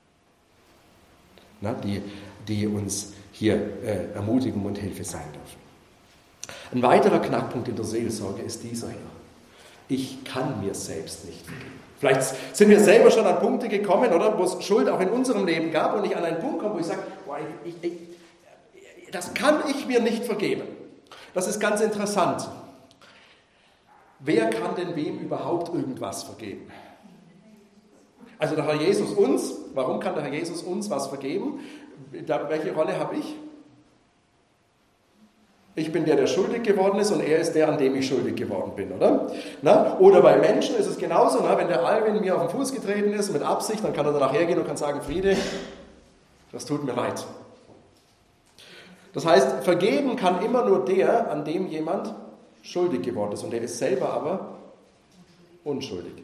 na, die, die uns hier äh, ermutigen und Hilfe sein dürfen. Ein weiterer Knackpunkt in der Seelsorge ist dieser hier. Ich kann mir selbst nicht vergeben. Vielleicht sind wir selber schon an Punkte gekommen, oder, wo es Schuld auch in unserem Leben gab und ich an einen Punkt komme, wo ich sage, boah, ich, ich, das kann ich mir nicht vergeben. Das ist ganz interessant. Wer kann denn wem überhaupt irgendwas vergeben? Also der Herr Jesus uns, warum kann der Herr Jesus uns was vergeben? Da, welche Rolle habe ich? Ich bin der, der schuldig geworden ist und er ist der, an dem ich schuldig geworden bin, oder? Na? Oder bei Menschen ist es genauso, na? Wenn der Alvin mir auf den Fuß getreten ist mit Absicht, dann kann er danach hergehen und kann sagen, Friede, das tut mir leid. Das heißt, vergeben kann immer nur der, an dem jemand schuldig geworden ist und der ist selber aber unschuldig.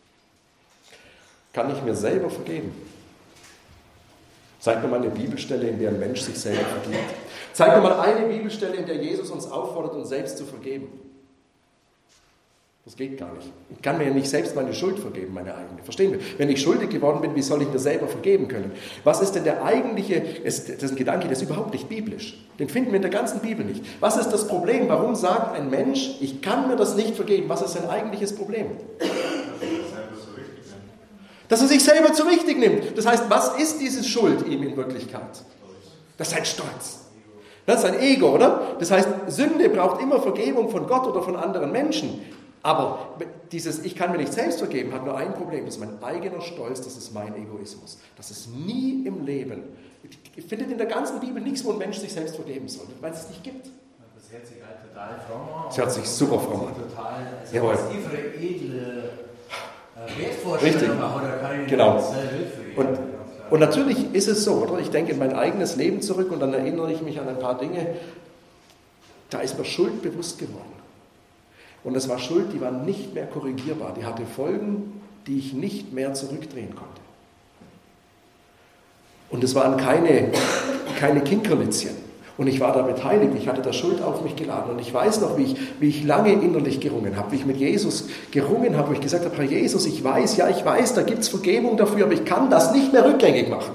Kann ich mir selber vergeben? Zeig mir mal eine Bibelstelle, in der ein Mensch sich selber vergibt. Zeig mir mal eine Bibelstelle, in der Jesus uns auffordert, uns selbst zu vergeben. Das geht gar nicht. Ich kann mir ja nicht selbst meine Schuld vergeben, meine eigene. Verstehen wir? Wenn ich schuldig geworden bin, wie soll ich mir selber vergeben können? Was ist denn der eigentliche, das ist ein Gedanke, der ist überhaupt nicht biblisch. Den finden wir in der ganzen Bibel nicht. Was ist das Problem? Warum sagt ein Mensch, ich kann mir das nicht vergeben? Was ist sein eigentliches Problem? Dass er sich selber zu wichtig nimmt. Das heißt, was ist diese Schuld ihm in Wirklichkeit? Das ist sein Stolz. Das ist sein Ego, oder? Das heißt, Sünde braucht immer Vergebung von Gott oder von anderen Menschen. Aber dieses Ich kann mir nicht selbst vergeben hat nur ein Problem. Das ist mein eigener Stolz, das ist mein Egoismus. Das ist nie im Leben. Ihr findet in der ganzen Bibel nichts, wo ein Mensch sich selbst vergeben soll, weil es es nicht gibt. Das hört sich halt total fromm an. Das hört sich super fromm an. Total, also Jawohl. was ich für eine edle Wertvorstellung habe, oder kann ich genau. das selbst vergeben. Und, und natürlich ist es so, oder? Ich denke in mein eigenes Leben zurück und dann erinnere ich mich an ein paar Dinge, da ist mir Schuld bewusst geworden. Und es war Schuld, die war nicht mehr korrigierbar. Die hatte Folgen, die ich nicht mehr zurückdrehen konnte. Und es waren keine, keine Kinkerlitzchen. Und ich war da beteiligt. Ich hatte da Schuld auf mich geladen. Und ich weiß noch, wie ich, wie ich lange innerlich gerungen habe, wie ich mit Jesus gerungen habe, wo ich gesagt habe, Herr Jesus, ich weiß, ja, ich weiß, da gibt es Vergebung dafür, aber ich kann das nicht mehr rückgängig machen.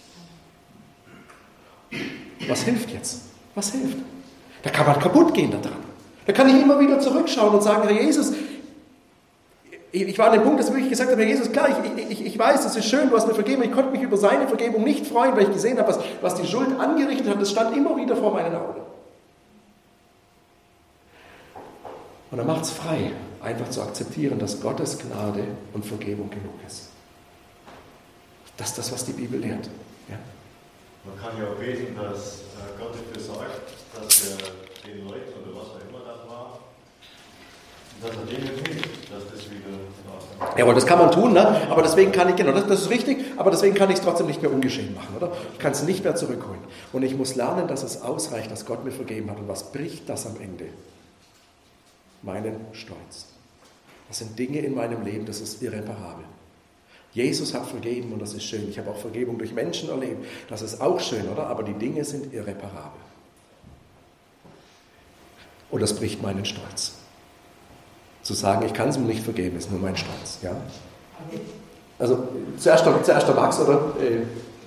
Was hilft jetzt? Was hilft? Da kann man kaputt gehen daran. Da kann ich immer wieder zurückschauen und sagen, Herr Jesus, ich war an dem Punkt, dass ich wirklich gesagt habe, Herr Jesus, klar, ich, ich, ich weiß, das ist schön, du hast mir vergeben, ich konnte mich über seine Vergebung nicht freuen, weil ich gesehen habe, was, was die Schuld angerichtet hat, das stand immer wieder vor meinen Augen. Und dann macht es frei, einfach zu akzeptieren, dass Gottes Gnade und Vergebung genug ist. Das ist das, was die Bibel lehrt. Ja? Man kann ja auch beten, dass Gott dafür sorgt, dass er den Leuten oder was auch immer das war, dass er denen hilft. dass das wieder in Ordnung ist. Jawohl, das kann man tun, ne? Aber deswegen kann ich, genau, das, das ist richtig, aber deswegen kann ich es trotzdem nicht mehr ungeschehen machen, oder? Ich kann es nicht mehr zurückholen. Und ich muss lernen, dass es ausreicht, dass Gott mir vergeben hat. Und was bricht das am Ende? Meinen Stolz. Das sind Dinge in meinem Leben, das ist irreparabel. Jesus hat vergeben und das ist schön. Ich habe auch Vergebung durch Menschen erlebt. Das ist auch schön, oder? Aber die Dinge sind irreparabel. Und das bricht meinen Stolz. Zu sagen, ich kann es mir nicht vergeben, ist nur mein Stolz. Ja? Also zuerst der, zuerst der Max oder, äh,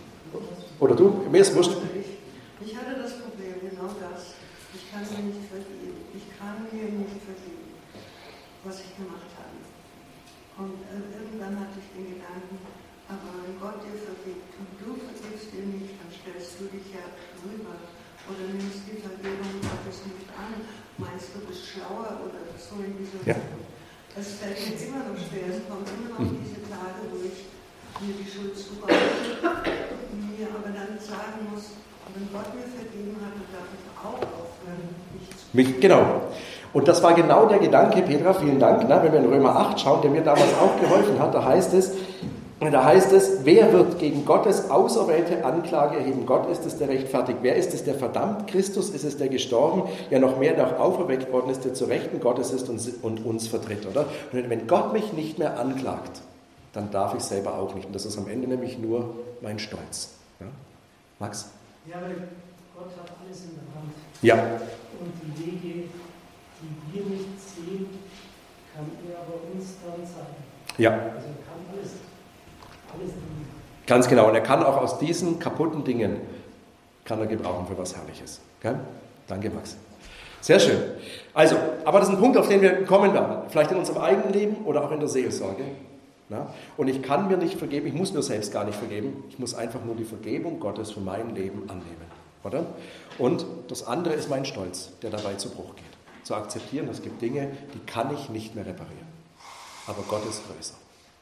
oder du? Mir ist wurscht. Ich, ich hatte das Problem, genau das. Ich kann mir nicht vergeben. Ich kann mir nicht vergeben, was ich gemacht habe. Und äh, irgendwann hatte ich den Gedanken, aber wenn Gott dir vergibt und du vergibst dir nicht, dann stellst du dich ja drüber oder nimmst die Vergebung Gottes nicht an. Meinst du, du bist schlauer oder so in dieser ja. Richtung? Es fällt mir immer noch schwer. Es kommen immer noch diese Tage, wo ich mir die Schuld zuweise, mir aber dann sagen muss, wenn Gott mir vergeben hat, dann darf ich auch aufhören, mich zu Mich, genau. Und das war genau der Gedanke, Petra, vielen Dank, ne, wenn wir in Römer acht schauen, der mir damals auch geholfen hat, da heißt es, da heißt es, wer wird gegen Gottes auserwählte Anklage erheben? Gott ist es, der rechtfertigt. Wer ist es, der verdammt? Christus ist es, der gestorben, ja noch mehr, der auch auferweckt worden ist, der zu Rechten Gottes ist und, und uns vertritt, oder? Und wenn Gott mich nicht mehr anklagt, dann darf ich selber auch nicht. Und das ist am Ende nämlich nur mein Stolz. Ja? Max? Ja, weil Gott hat alles in der Hand. Ja. Und die Wege, die wir nicht sehen, kann er aber uns dann zeigen. Ja. Also er kann alles, alles dienen. Ganz genau. Und er kann auch aus diesen kaputten Dingen, kann er gebrauchen für was Herrliches. Okay? Danke, Max. Sehr schön. Also, aber das ist ein Punkt, auf den wir kommen werden. Vielleicht in unserem eigenen Leben oder auch in der Seelsorge. Na? Und ich kann mir nicht vergeben, ich muss mir selbst gar nicht vergeben. Ich muss einfach nur die Vergebung Gottes für mein Leben annehmen. Oder? Und das andere ist mein Stolz, der dabei zu Bruch geht. Zu akzeptieren, es gibt Dinge, die kann ich nicht mehr reparieren. Aber Gott ist größer.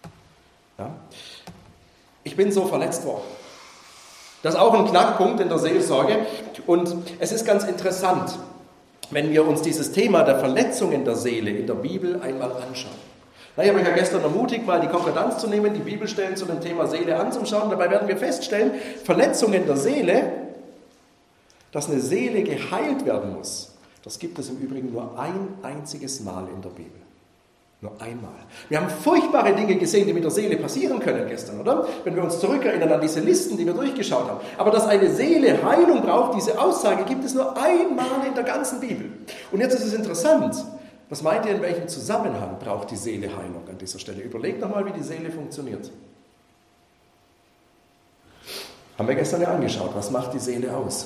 Ja? Ich bin so verletzt worden. Das ist auch ein Knackpunkt in der Seelsorge. Und es ist ganz interessant, wenn wir uns dieses Thema der Verletzungen der Seele in der Bibel einmal anschauen. Na, ich habe euch ja gestern ermutigt, mal die Konkordanz zu nehmen, die Bibelstellen zu dem Thema Seele anzuschauen. Dabei werden wir feststellen, Verletzungen der Seele, dass eine Seele geheilt werden muss, das gibt es im Übrigen nur ein einziges Mal in der Bibel. Nur einmal. Wir haben furchtbare Dinge gesehen, die mit der Seele passieren können gestern, oder? Wenn wir uns zurückerinnern an diese Listen, die wir durchgeschaut haben. Aber dass eine Seele Heilung braucht, diese Aussage gibt es nur einmal in der ganzen Bibel. Und jetzt ist es interessant. Was meint ihr, in welchem Zusammenhang braucht die Seele Heilung an dieser Stelle? Überlegt nochmal, wie die Seele funktioniert. Haben wir gestern ja angeschaut. Was macht die Seele aus?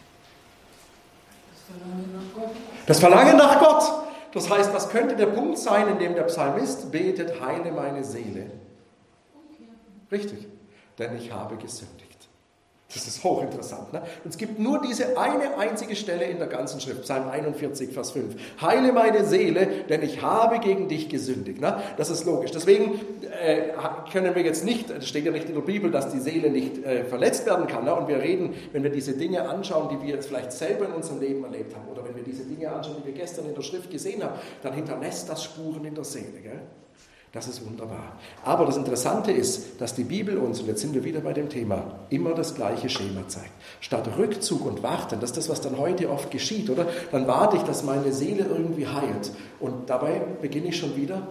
Das Verlangen nach Gott. Das Verlangen nach Gott. Das heißt, was könnte der Punkt sein, in dem der Psalmist betet, heile meine Seele? Richtig, denn ich habe gesündigt. Das ist hochinteressant. Ne? Und es gibt nur diese eine einzige Stelle in der ganzen Schrift, Psalm einundvierzig, Vers fünf. Heile meine Seele, denn ich habe gegen dich gesündigt. Ne? Das ist logisch. Deswegen äh, können wir jetzt nicht, es steht ja nicht in der Bibel, dass die Seele nicht äh, verletzt werden kann. Ne? Und wir reden, wenn wir diese Dinge anschauen, die wir jetzt vielleicht selber in unserem Leben erlebt haben, oder wenn wir diese Dinge anschauen, die wir gestern in der Schrift gesehen haben, dann hinterlässt das Spuren in der Seele. Gell? Das ist wunderbar. Aber das Interessante ist, dass die Bibel uns, und jetzt sind wir wieder bei dem Thema, immer das gleiche Schema zeigt. Statt Rückzug und Warten, das ist das, was dann heute oft geschieht, oder? Dann warte ich, dass meine Seele irgendwie heilt. Und dabei beginne ich schon wieder,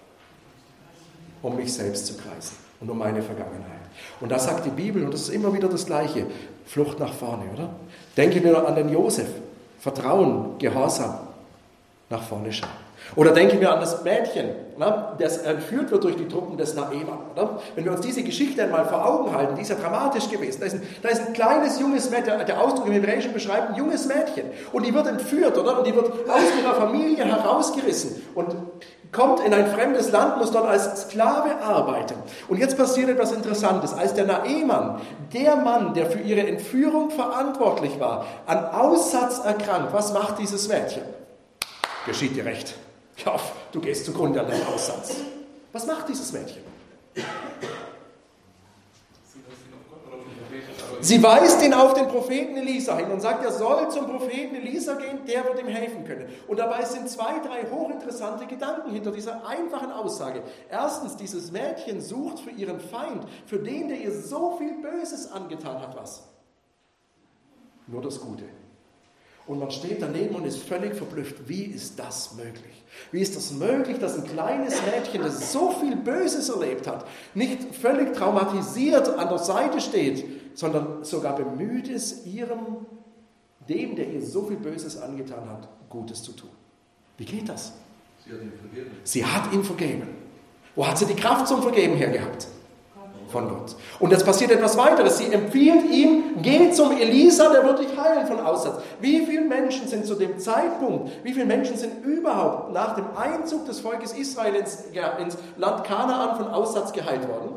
um mich selbst zu kreisen und um meine Vergangenheit. Und da sagt die Bibel, und das ist immer wieder das Gleiche, Flucht nach vorne, oder? Denke wir an den Josef. Vertrauen, Gehorsam, nach vorne schauen. Oder denken wir an das Mädchen, na, das entführt wird durch die Truppen des Naeman. Oder? Wenn wir uns diese Geschichte einmal vor Augen halten, die ist ja dramatisch gewesen. Da ist ein, da ist ein kleines, junges Mädchen, der Ausdruck im Hebräischen beschreibt ein junges Mädchen. Und die wird entführt, oder? Und die wird aus ihrer Familie herausgerissen und kommt in ein fremdes Land, muss dort als Sklave arbeiten. Und jetzt passiert etwas Interessantes. Als der Naeman, der Mann, der für ihre Entführung verantwortlich war, an Aussatz erkrankt, was macht dieses Mädchen? Geschieht dir recht. Ja, du gehst zugrunde an deinem Aussatz. Was macht dieses Mädchen? Sie weist ihn auf den Propheten Elisa hin und sagt, er soll zum Propheten Elisa gehen, der wird ihm helfen können. Und dabei sind zwei, drei hochinteressante Gedanken hinter dieser einfachen Aussage. Erstens, dieses Mädchen sucht für ihren Feind, für den, der ihr so viel Böses angetan hat, was? Nur das Gute. Und man steht daneben und ist völlig verblüfft. Wie ist das möglich? Wie ist das möglich, dass ein kleines Mädchen, das so viel Böses erlebt hat, nicht völlig traumatisiert an der Seite steht, sondern sogar bemüht ist, ihrem, dem, der ihr so viel Böses angetan hat, Gutes zu tun? Wie geht das? Sie hat ihn vergeben. Sie hat ihn vergeben. Wo hat sie die Kraft zum Vergeben hergehabt? Von Gott. Und jetzt passiert etwas weiteres. Sie empfiehlt ihm, geh zum Elisa, der wird dich heilen von Aussatz. Wie viele Menschen sind zu dem Zeitpunkt, wie viele Menschen sind überhaupt nach dem Einzug des Volkes Israel ins, ja, ins Land Kanaan von Aussatz geheilt worden?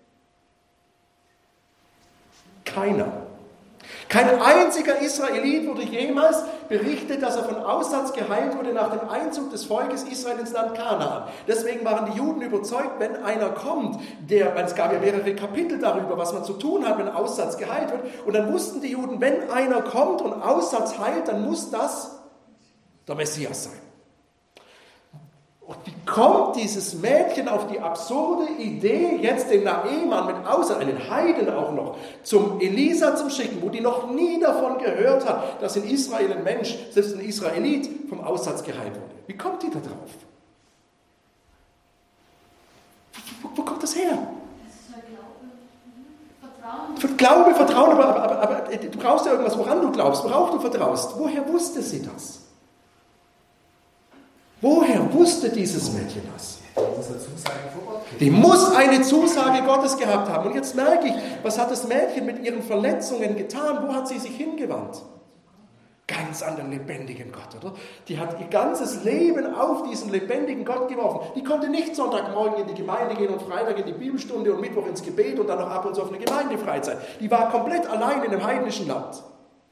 Keiner. Kein einziger Israelit wurde jemals berichtet, dass er von Aussatz geheilt wurde nach dem Einzug des Volkes Israel ins Land Kanaan. Deswegen waren die Juden überzeugt, wenn einer kommt, der, es gab ja mehrere Kapitel darüber, was man zu tun hat, wenn Aussatz geheilt wird. Und dann wussten die Juden, wenn einer kommt und Aussatz heilt, dann muss das der Messias sein. Und wie kommt dieses Mädchen auf die absurde Idee, jetzt den Naaman mit Aussatz, einen Heiden auch noch, zum Elisa zu schicken, wo die noch nie davon gehört hat, dass in Israel ein Mensch, selbst ein Israelit, vom Aussatz geheilt wurde? Wie kommt die da drauf? Wo, wo, wo kommt das her? Das ist halt Glaube. Vertrauen. Für Glaube, Vertrauen, aber, aber, aber, aber du brauchst ja irgendwas, woran du glaubst, worauf du vertraust. Woher wusste sie das? Woher wusste dieses Mädchen das? Die muss eine Zusage Gottes gehabt haben. Und jetzt merke ich, was hat das Mädchen mit ihren Verletzungen getan? Wo hat sie sich hingewandt? Ganz an den lebendigen Gott, oder? Die hat ihr ganzes Leben auf diesen lebendigen Gott geworfen. Die konnte nicht Sonntagmorgen in die Gemeinde gehen und Freitag in die Bibelstunde und Mittwoch ins Gebet und dann noch ab und zu auf eine Gemeindefreizeit. Die war komplett allein in einem heidnischen Land.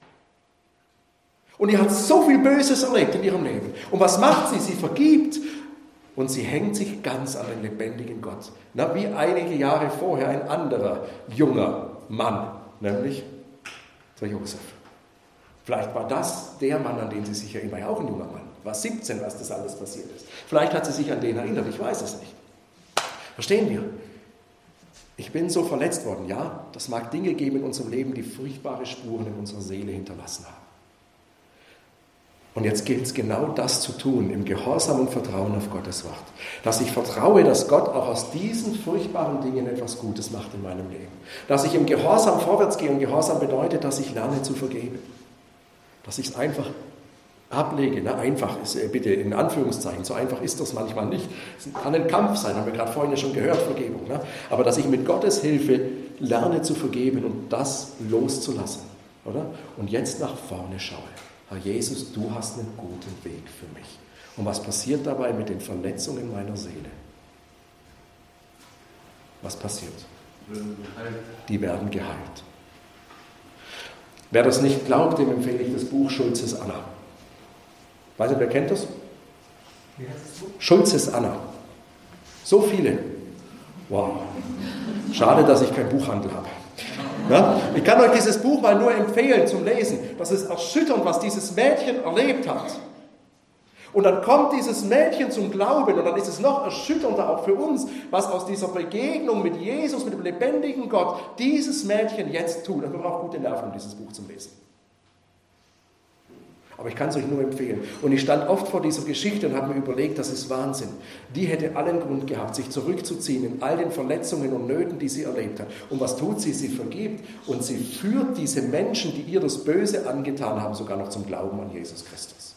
Und die hat so viel Böses erlebt in ihrem Leben. Und was macht sie? Sie vergibt und sie hängt sich ganz an den lebendigen Gott. Na, wie einige Jahre vorher ein anderer junger Mann, nämlich der Josef. Vielleicht war das der Mann, an den sie sich erinnert. War ja auch ein junger Mann. War siebzehn, als das alles passiert ist. Vielleicht hat sie sich an den erinnert, ich weiß es nicht. Verstehen wir? Ich bin so verletzt worden. Ja, das mag Dinge geben in unserem Leben, die furchtbare Spuren in unserer Seele hinterlassen haben. Und jetzt gilt es genau das zu tun, im Gehorsam und Vertrauen auf Gottes Wort. Dass ich vertraue, dass Gott auch aus diesen furchtbaren Dingen etwas Gutes macht in meinem Leben. Dass ich im Gehorsam vorwärts gehe. Und Gehorsam bedeutet, dass ich lerne zu vergeben. Dass ich es einfach ablege. Na, einfach ist, bitte in Anführungszeichen, so einfach ist das manchmal nicht. Es kann ein Kampf sein, haben wir gerade vorhin ja schon gehört, Vergebung. Ne? Aber dass ich mit Gottes Hilfe lerne zu vergeben und das loszulassen. Oder? Und jetzt nach vorne schaue. Herr Jesus, du hast einen guten Weg für mich. Und was passiert dabei mit den Verletzungen meiner Seele? Was passiert? Die werden geheilt. Wer das nicht glaubt, dem empfehle ich das Buch Schulzes Anna. Weiß nicht, wer kennt das? Schulzes Anna. So viele. Wow. Schade, dass ich keinen Buchhandel habe. Ja? Ich kann euch dieses Buch mal nur empfehlen zum Lesen. Das ist erschütternd, was dieses Mädchen erlebt hat. Und dann kommt dieses Mädchen zum Glauben und dann ist es noch erschütternder auch für uns, was aus dieser Begegnung mit Jesus, mit dem lebendigen Gott, dieses Mädchen jetzt tut. Und wir brauchen gute Nerven, um dieses Buch zu lesen. Aber ich kann es euch nur empfehlen. Und ich stand oft vor dieser Geschichte und habe mir überlegt, das ist Wahnsinn. Die hätte allen Grund gehabt, sich zurückzuziehen in all den Verletzungen und Nöten, die sie erlebt hat. Und was tut sie? Sie vergibt und sie führt diese Menschen, die ihr das Böse angetan haben, sogar noch zum Glauben an Jesus Christus.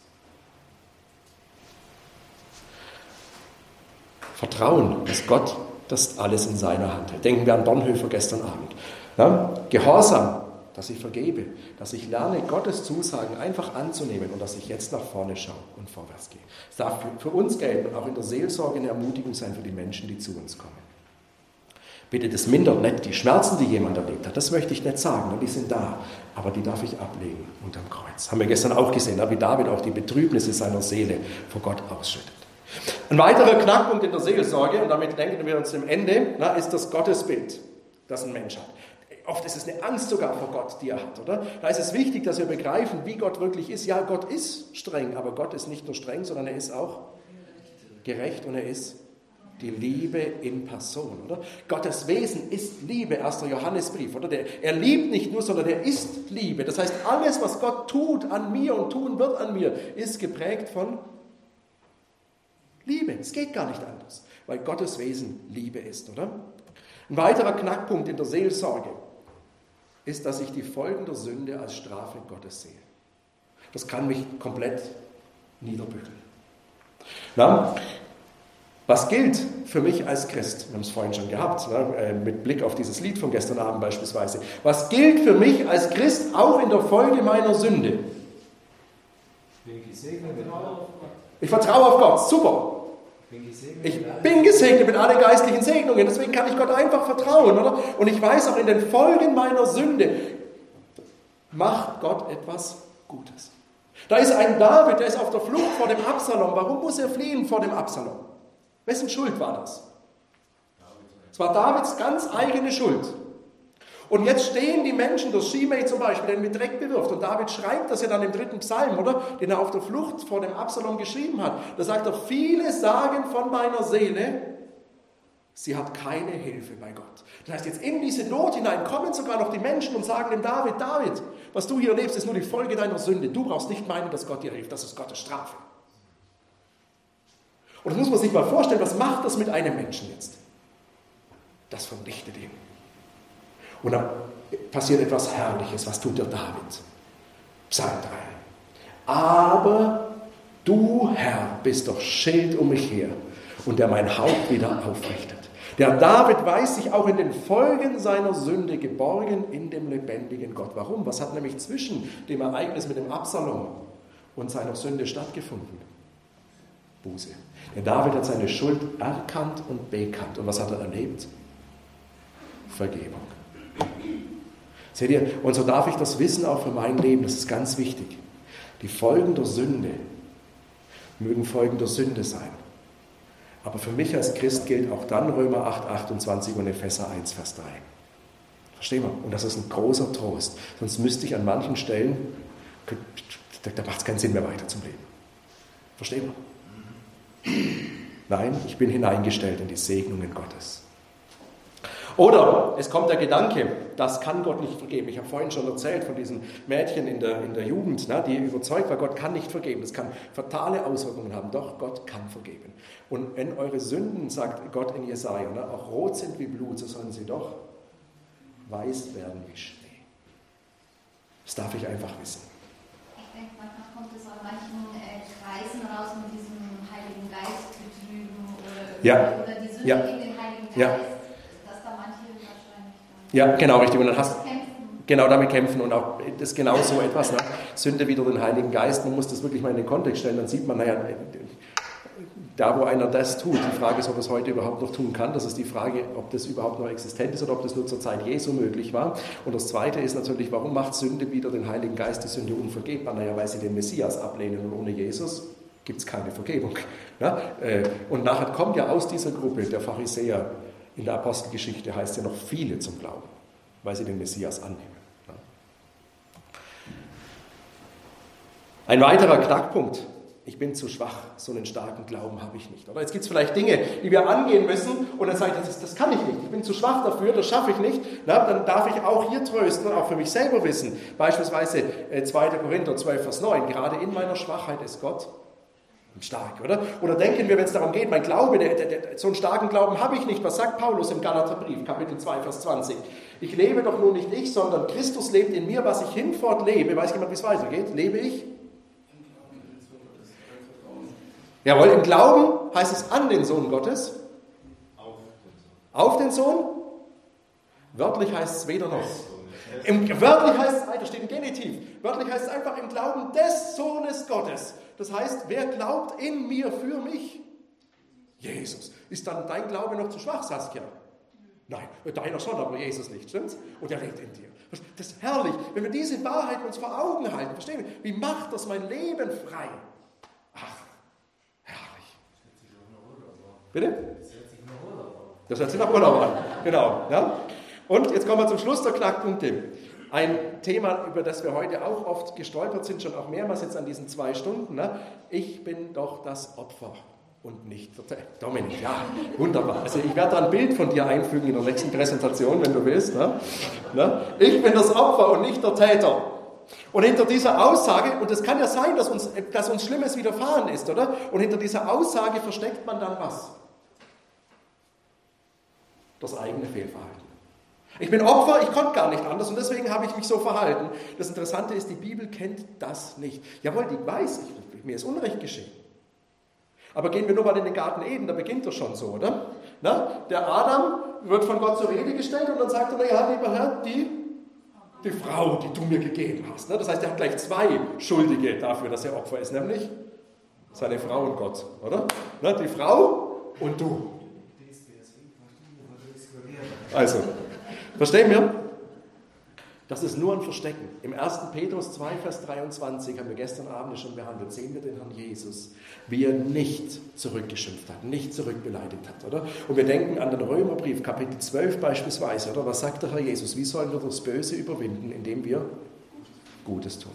Vertrauen, dass Gott das alles in seiner Hand hält. Denken wir an Bonhoeffer gestern Abend. Ja? Gehorsam, dass ich vergebe, dass ich lerne, Gottes Zusagen einfach anzunehmen und dass ich jetzt nach vorne schaue und vorwärts gehe. Es darf für uns gelten und auch in der Seelsorge eine Ermutigung sein für die Menschen, die zu uns kommen. Bitte, das mindert nicht die Schmerzen, die jemand erlebt hat, das möchte ich nicht sagen, die sind da, aber die darf ich ablegen unterm Kreuz. Haben wir gestern auch gesehen, wie David auch die Betrübnisse seiner Seele vor Gott ausschüttet. Ein weiterer Knackpunkt in der Seelsorge, und damit denken wir uns dem Ende, ist das Gottesbild, das ein Mensch hat. Oft ist es eine Angst sogar vor Gott, die er hat, oder? Da ist es wichtig, dass wir begreifen, wie Gott wirklich ist. Ja, Gott ist streng, aber Gott ist nicht nur streng, sondern er ist auch gerecht und er ist die Liebe in Person, oder? Gottes Wesen ist Liebe, erster Johannesbrief, oder? Der, er liebt nicht nur, sondern er ist Liebe. Das heißt, alles, was Gott tut an mir und tun wird an mir, ist geprägt von Liebe. Es geht gar nicht anders, weil Gottes Wesen Liebe ist, oder? Ein weiterer Knackpunkt in der Seelsorge ist, dass ich die Folgen der Sünde als Strafe Gottes sehe. Das kann mich komplett niederbügeln. Na, was gilt für mich als Christ? Wir haben es vorhin schon gehabt, ne, mit Blick auf dieses Lied von gestern Abend beispielsweise. Was gilt für mich als Christ auch in der Folge meiner Sünde? Ich vertraue auf Gott, super. Ich bin gesegnet mit allen geistlichen Segnungen, deswegen kann ich Gott einfach vertrauen, oder? Und ich weiß auch, in den Folgen meiner Sünde macht Gott etwas Gutes. Da ist ein David, der ist auf der Flucht vor dem Absalom. Warum muss er fliehen vor dem Absalom? Wessen Schuld war das? Es war Davids ganz eigene Schuld. Und jetzt stehen die Menschen, der Shimei zum Beispiel, der ihn mit Dreck bewirft. Und David schreibt das ja dann im dritten Psalm, oder? Den er auf der Flucht vor dem Absalom geschrieben hat. Da sagt er, viele sagen von meiner Seele, sie hat keine Hilfe bei Gott. Das heißt, jetzt in diese Not hinein kommen sogar noch die Menschen und sagen dem David, David, was du hier erlebst, ist nur die Folge deiner Sünde. Du brauchst nicht meinen, dass Gott dir hilft. Das ist Gottes Strafe. Und das muss man sich mal vorstellen, was macht das mit einem Menschen jetzt? Das vernichtet ihn. Und dann passiert etwas Herrliches. Was tut der David? Psalm drei. Aber du, Herr, bist doch Schild um mich her und der mein Haupt wieder aufrichtet. Der David weiß sich auch in den Folgen seiner Sünde geborgen in dem lebendigen Gott. Warum? Was hat nämlich zwischen dem Ereignis mit dem Absalom und seiner Sünde stattgefunden? Buße. Der David hat seine Schuld erkannt und bekannt. Und was hat er erlebt? Vergebung. Seht ihr, und so darf ich das wissen auch für mein Leben, das ist ganz wichtig. Die Folgen der Sünde mögen Folgen der Sünde sein. Aber für mich als Christ gilt auch dann Römer acht, achtundzwanzig und Epheser eins, Vers drei. Verstehen wir? Und das ist ein großer Trost. Sonst müsste ich an manchen Stellen, da macht es keinen Sinn mehr weiter zum Leben. Verstehen wir? Nein, ich bin hineingestellt in die Segnungen Gottes. Oder es kommt der Gedanke, das kann Gott nicht vergeben. Ich habe vorhin schon erzählt von diesem Mädchen in der, in der Jugend, ne, die überzeugt war, Gott kann nicht vergeben. Das kann fatale Auswirkungen haben. Doch, Gott kann vergeben. Und wenn eure Sünden, sagt Gott in Jesaja, ne, auch rot sind wie Blut, so sollen sie doch weiß werden wie Schnee. Das darf ich einfach wissen. Ich denke, manchmal kommt es an manchen äh, Kreisen raus mit diesem Heiligen Geist betrügen oder, ja. oder die Sünde ja. gegen den Heiligen Geist. Ja. Ja, genau, richtig. Und dann hast genau damit kämpfen und auch das ist genau so etwas, ne? Sünde wider den Heiligen Geist. Man muss das wirklich mal in den Kontext stellen. Dann sieht man, naja, da wo einer das tut, die Frage ist, ob er es heute überhaupt noch tun kann. Das ist die Frage, ob das überhaupt noch existent ist oder ob das nur zur Zeit Jesu möglich war. Und das Zweite ist natürlich, warum macht Sünde wider den Heiligen Geist die Sünde unvergebbar? Naja, weil sie den Messias ablehnen und ohne Jesus gibt es keine Vergebung. Ja? Und nachher kommt ja aus dieser Gruppe der Pharisäer, in der Apostelgeschichte heißt ja noch viele zum Glauben, weil sie den Messias annehmen. Ein weiterer Knackpunkt. Ich bin zu schwach, so einen starken Glauben habe ich nicht. Oder jetzt gibt es vielleicht Dinge, die wir angehen müssen und dann sage ich, das, das kann ich nicht, ich bin zu schwach dafür, das schaffe ich nicht. Na, dann darf ich auch hier trösten und auch für mich selber wissen. Beispielsweise äh, zweiter Korinther zwölf, Vers neun, gerade in meiner Schwachheit ist Gott stark, oder? Oder denken wir, wenn es darum geht, mein Glaube, der, der, der, so einen starken Glauben habe ich nicht. Was sagt Paulus im Galaterbrief, Kapitel zwei, Vers zwanzig? Ich lebe doch nun nicht ich, sondern Christus lebt in mir, was ich hinfort lebe. Weiß jemand, wie es weitergeht? Lebe ich? Jawohl, im Glauben heißt es an den Sohn Gottes. Auf den Sohn? Wörtlich heißt es weder noch. Im, wörtlich heißt es, da steht ein Genitiv, wörtlich heißt es einfach im Glauben des Sohnes Gottes. Das heißt, wer glaubt in mir für mich? Jesus. Ist dann dein Glaube noch zu schwach, Saskia? Nein, deiner schon, aber Jesus nicht, stimmt's? Und er lebt in dir. Das ist herrlich, wenn wir diese Wahrheit uns vor Augen halten. Verstehen wir? Wie macht das mein Leben frei? Ach, herrlich. Bitte? Das hört sich nach Urlaub an. Genau. Ja? Und jetzt kommen wir zum Schluss der Knackpunkte. Ein Thema, über das wir heute auch oft gestolpert sind, schon auch mehrmals jetzt an diesen zwei Stunden. Ne? Ich bin doch das Opfer und nicht der Täter. Dominik, ja, wunderbar. Also ich werde da ein Bild von dir einfügen in der nächsten Präsentation, wenn du willst. Ne? Ne? Ich bin das Opfer und nicht der Täter. Und hinter dieser Aussage, und es kann ja sein, dass uns, dass uns Schlimmes widerfahren ist, oder? Und hinter dieser Aussage versteckt man dann was? Das eigene Fehlverhalten. Ich bin Opfer, ich konnte gar nicht anders und deswegen habe ich mich so verhalten. Das Interessante ist, die Bibel kennt das nicht. Jawohl, die weiß, ich, mir ist Unrecht geschehen. Aber gehen wir nur mal in den Garten Eden, da beginnt er schon so, oder? Na, der Adam wird von Gott zur Rede gestellt und dann sagt er, ja, lieber Herr, die, die Frau, die du mir gegeben hast. Das heißt, er hat gleich zwei Schuldige dafür, dass er Opfer ist, nämlich seine Frau und Gott, oder? Na, die Frau und du. Also, verstehen wir? Das ist nur ein Verstecken. Im ersten Petrus zwei, Vers dreiundzwanzig, haben wir gestern Abend schon behandelt, sehen wir den Herrn Jesus, wie er nicht zurückgeschimpft hat, nicht zurückbeleidigt hat, oder? Und wir denken an den Römerbrief, Kapitel zwölf beispielsweise, oder? Was sagt der Herr Jesus? Wie sollen wir das Böse überwinden, indem wir Gutes tun?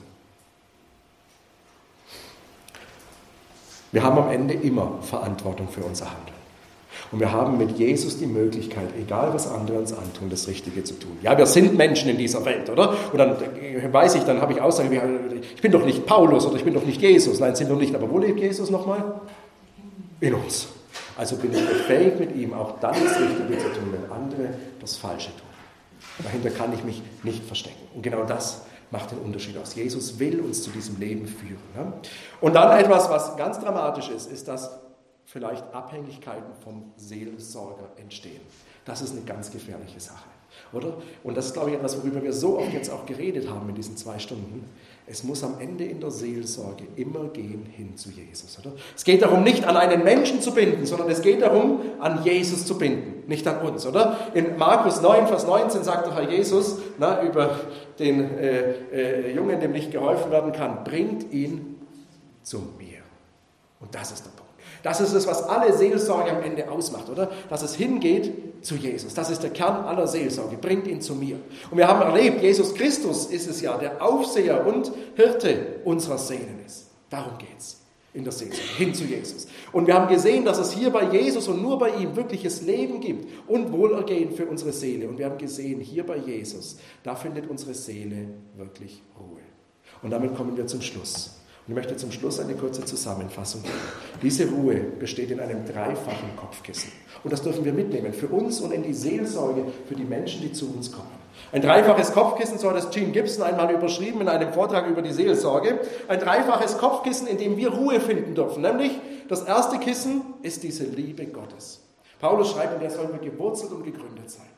Wir haben am Ende immer Verantwortung für unser Handeln. Und wir haben mit Jesus die Möglichkeit, egal was andere uns antun, das Richtige zu tun. Ja, wir sind Menschen in dieser Welt, oder? Und dann weiß ich, dann habe ich Aussagen wie, ich bin doch nicht Paulus oder ich bin doch nicht Jesus. Nein, sind wir nicht. Aber wo lebt Jesus nochmal? In uns. Also bin ich befähigt, mit ihm auch dann das Richtige zu tun, wenn andere das Falsche tun. Dahinter kann ich mich nicht verstecken. Und genau das macht den Unterschied aus. Jesus will uns zu diesem Leben führen. Ja? Und dann etwas, was ganz dramatisch ist, ist, dass vielleicht Abhängigkeiten vom Seelsorger entstehen. Das ist eine ganz gefährliche Sache, oder? Und das ist, glaube ich, etwas, worüber wir so oft jetzt auch geredet haben in diesen zwei Stunden. Es muss am Ende in der Seelsorge immer gehen hin zu Jesus, oder? Es geht darum, nicht an einen Menschen zu binden, sondern es geht darum, an Jesus zu binden, nicht an uns, oder? In Markus neun, Vers neunzehn sagt der Herr Jesus, na, über den äh, äh, Jungen, dem nicht geholfen werden kann, bringt ihn zu mir. Und das ist der Punkt. Das ist es, was alle Seelsorge am Ende ausmacht, oder? Dass es hingeht zu Jesus. Das ist der Kern aller Seelsorge. Bringt ihn zu mir. Und wir haben erlebt, Jesus Christus ist es ja, der Aufseher und Hirte unserer Seelen ist. Darum geht es in der Seelsorge, hin zu Jesus. Und wir haben gesehen, dass es hier bei Jesus und nur bei ihm wirkliches Leben gibt und Wohlergehen für unsere Seele. Und wir haben gesehen, hier bei Jesus, da findet unsere Seele wirklich Ruhe. Und damit kommen wir zum Schluss. Und ich möchte zum Schluss eine kurze Zusammenfassung geben. Diese Ruhe besteht in einem dreifachen Kopfkissen. Und das dürfen wir mitnehmen für uns und in die Seelsorge für die Menschen, die zu uns kommen. Ein dreifaches Kopfkissen, so hat es Gene Gibson einmal überschrieben in einem Vortrag über die Seelsorge. Ein dreifaches Kopfkissen, in dem wir Ruhe finden dürfen. Nämlich, das erste Kissen ist diese Liebe Gottes. Paulus schreibt, in der sollen wir gewurzelt und gegründet sein.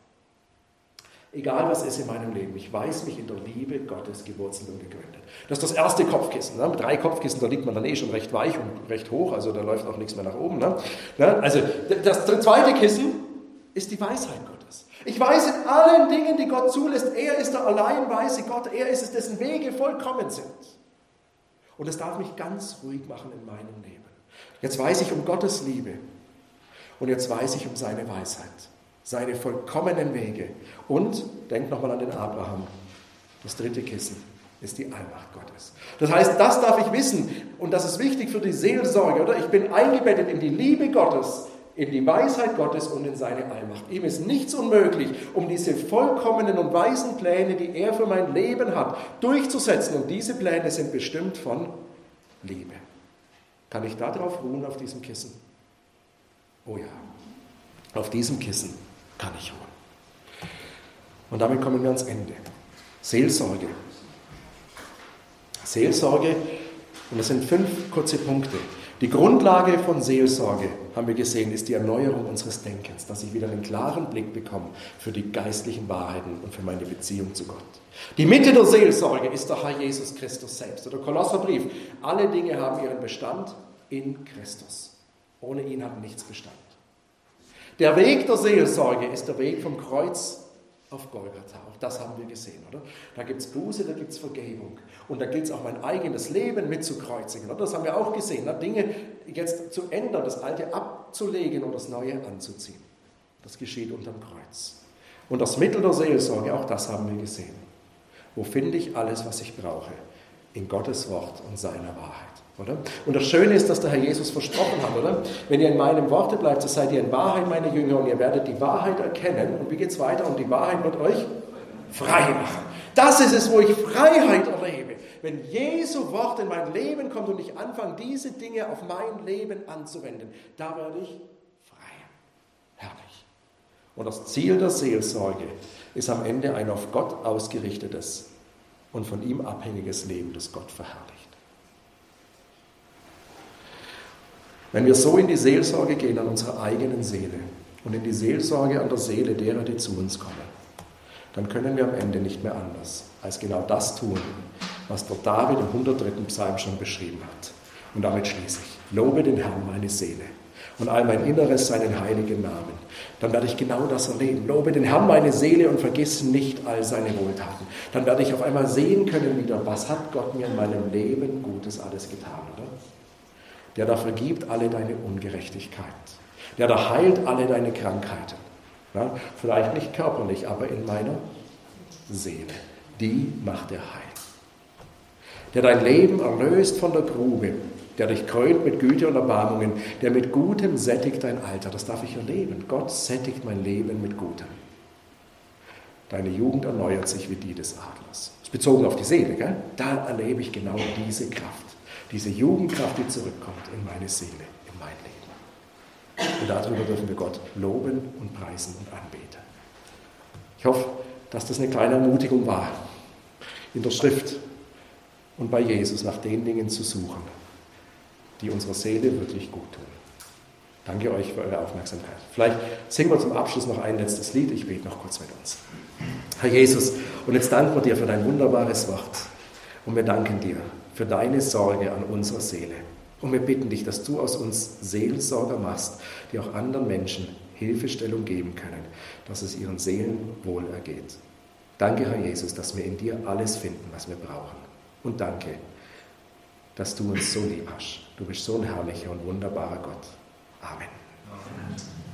Egal was ist in meinem Leben, ich weiß mich in der Liebe Gottes gewurzelt und gegründet. Das ist das erste Kopfkissen. Ne? Mit drei Kopfkissen, da liegt man dann eh schon recht weich und recht hoch, also da läuft auch nichts mehr nach oben. Ne? Ja, also das zweite Kissen ist die Weisheit Gottes. Ich weiß in allen Dingen, die Gott zulässt, er ist der allein weise Gott, er ist es, dessen Wege vollkommen sind. Und das darf mich ganz ruhig machen in meinem Leben. Jetzt weiß ich um Gottes Liebe und jetzt weiß ich um seine Weisheit. Seine vollkommenen Wege. Und, denkt nochmal an den Abraham, das dritte Kissen ist die Allmacht Gottes. Das heißt, das darf ich wissen und das ist wichtig für die Seelsorge, oder? Ich bin eingebettet in die Liebe Gottes, in die Weisheit Gottes und in seine Allmacht. Ihm ist nichts unmöglich, um diese vollkommenen und weisen Pläne, die er für mein Leben hat, durchzusetzen. Und diese Pläne sind bestimmt von Liebe. Kann ich darauf ruhen, auf diesem Kissen? Oh ja, auf diesem Kissen kann ich ruhen. Und damit kommen wir ans Ende. Seelsorge. Seelsorge, und das sind fünf kurze Punkte. Die Grundlage von Seelsorge, haben wir gesehen, ist die Erneuerung unseres Denkens, dass ich wieder einen klaren Blick bekomme für die geistlichen Wahrheiten und für meine Beziehung zu Gott. Die Mitte der Seelsorge ist der Herr Jesus Christus selbst. Oder Kolosserbrief, alle Dinge haben ihren Bestand in Christus. Ohne ihn hat nichts Bestand. Der Weg der Seelsorge ist der Weg vom Kreuz auf Golgatha. Auch das haben wir gesehen, oder? Da gibt es Buße, da gibt es Vergebung. Und da gilt es auch, mein eigenes Leben mit zu kreuzigen. Oder? Das haben wir auch gesehen. Ne? Dinge jetzt zu ändern, das Alte abzulegen und das Neue anzuziehen. Das geschieht unterm Kreuz. Und das Mittel der Seelsorge, auch das haben wir gesehen. Wo finde ich alles, was ich brauche? In Gottes Wort und seiner Wahrheit. Oder? Und das Schöne ist, dass der Herr Jesus versprochen hat, oder? Wenn ihr in meinem Worte bleibt, so seid ihr in Wahrheit meine Jünger und ihr werdet die Wahrheit erkennen. Und wie geht es weiter? Und die Wahrheit wird euch frei machen. Das ist es, wo ich Freiheit erlebe. Wenn Jesu Wort in mein Leben kommt und ich anfange, diese Dinge auf mein Leben anzuwenden, da werde ich frei. Herrlich. Und das Ziel der Seelsorge ist am Ende ein auf Gott ausgerichtetes und von ihm abhängiges Leben, das Gott verherrlicht. Wenn wir so in die Seelsorge gehen an unserer eigenen Seele und in die Seelsorge an der Seele derer, die zu uns kommen, dann können wir am Ende nicht mehr anders, als genau das tun, was der David im hundertdritten Psalm schon beschrieben hat. Und damit schließe ich. Lobe den Herrn, meine Seele, und all mein Inneres seinen heiligen Namen. Dann werde ich genau das erleben. Lobe den Herrn, meine Seele, und vergiss nicht all seine Wohltaten. Dann werde ich auf einmal sehen können wieder, was hat Gott mir in meinem Leben Gutes alles getan, oder? Der da vergibt alle deine Ungerechtigkeit. Der da heilt alle deine Krankheiten. Ja, vielleicht nicht körperlich, aber in meiner Seele. Die macht er heil. Der dein Leben erlöst von der Grube, der dich krönt mit Güte und Erbarmungen, der mit Gutem sättigt dein Alter. Das darf ich erleben. Gott sättigt mein Leben mit Gutem. Deine Jugend erneuert sich wie die des Adlers. Das ist bezogen auf die Seele, gell? Da erlebe ich genau diese Kraft. Diese Jugendkraft, die zurückkommt in meine Seele, in mein Leben. Und darüber dürfen wir Gott loben und preisen und anbeten. Ich hoffe, dass das eine kleine Ermutigung war, in der Schrift und bei Jesus nach den Dingen zu suchen, die unserer Seele wirklich gut tun. Danke euch für eure Aufmerksamkeit. Vielleicht singen wir zum Abschluss noch ein letztes Lied. Ich bete noch kurz mit uns. Herr Jesus, und jetzt danken wir dir für dein wunderbares Wort. Und wir danken dir für deine Sorge an unserer Seele. Und wir bitten dich, dass du aus uns Seelsorger machst, die auch anderen Menschen Hilfestellung geben können, dass es ihren Seelen wohl ergeht. Danke, Herr Jesus, dass wir in dir alles finden, was wir brauchen. Und danke, dass du uns so lieb hast. Du bist so ein herrlicher und wunderbarer Gott. Amen. Amen.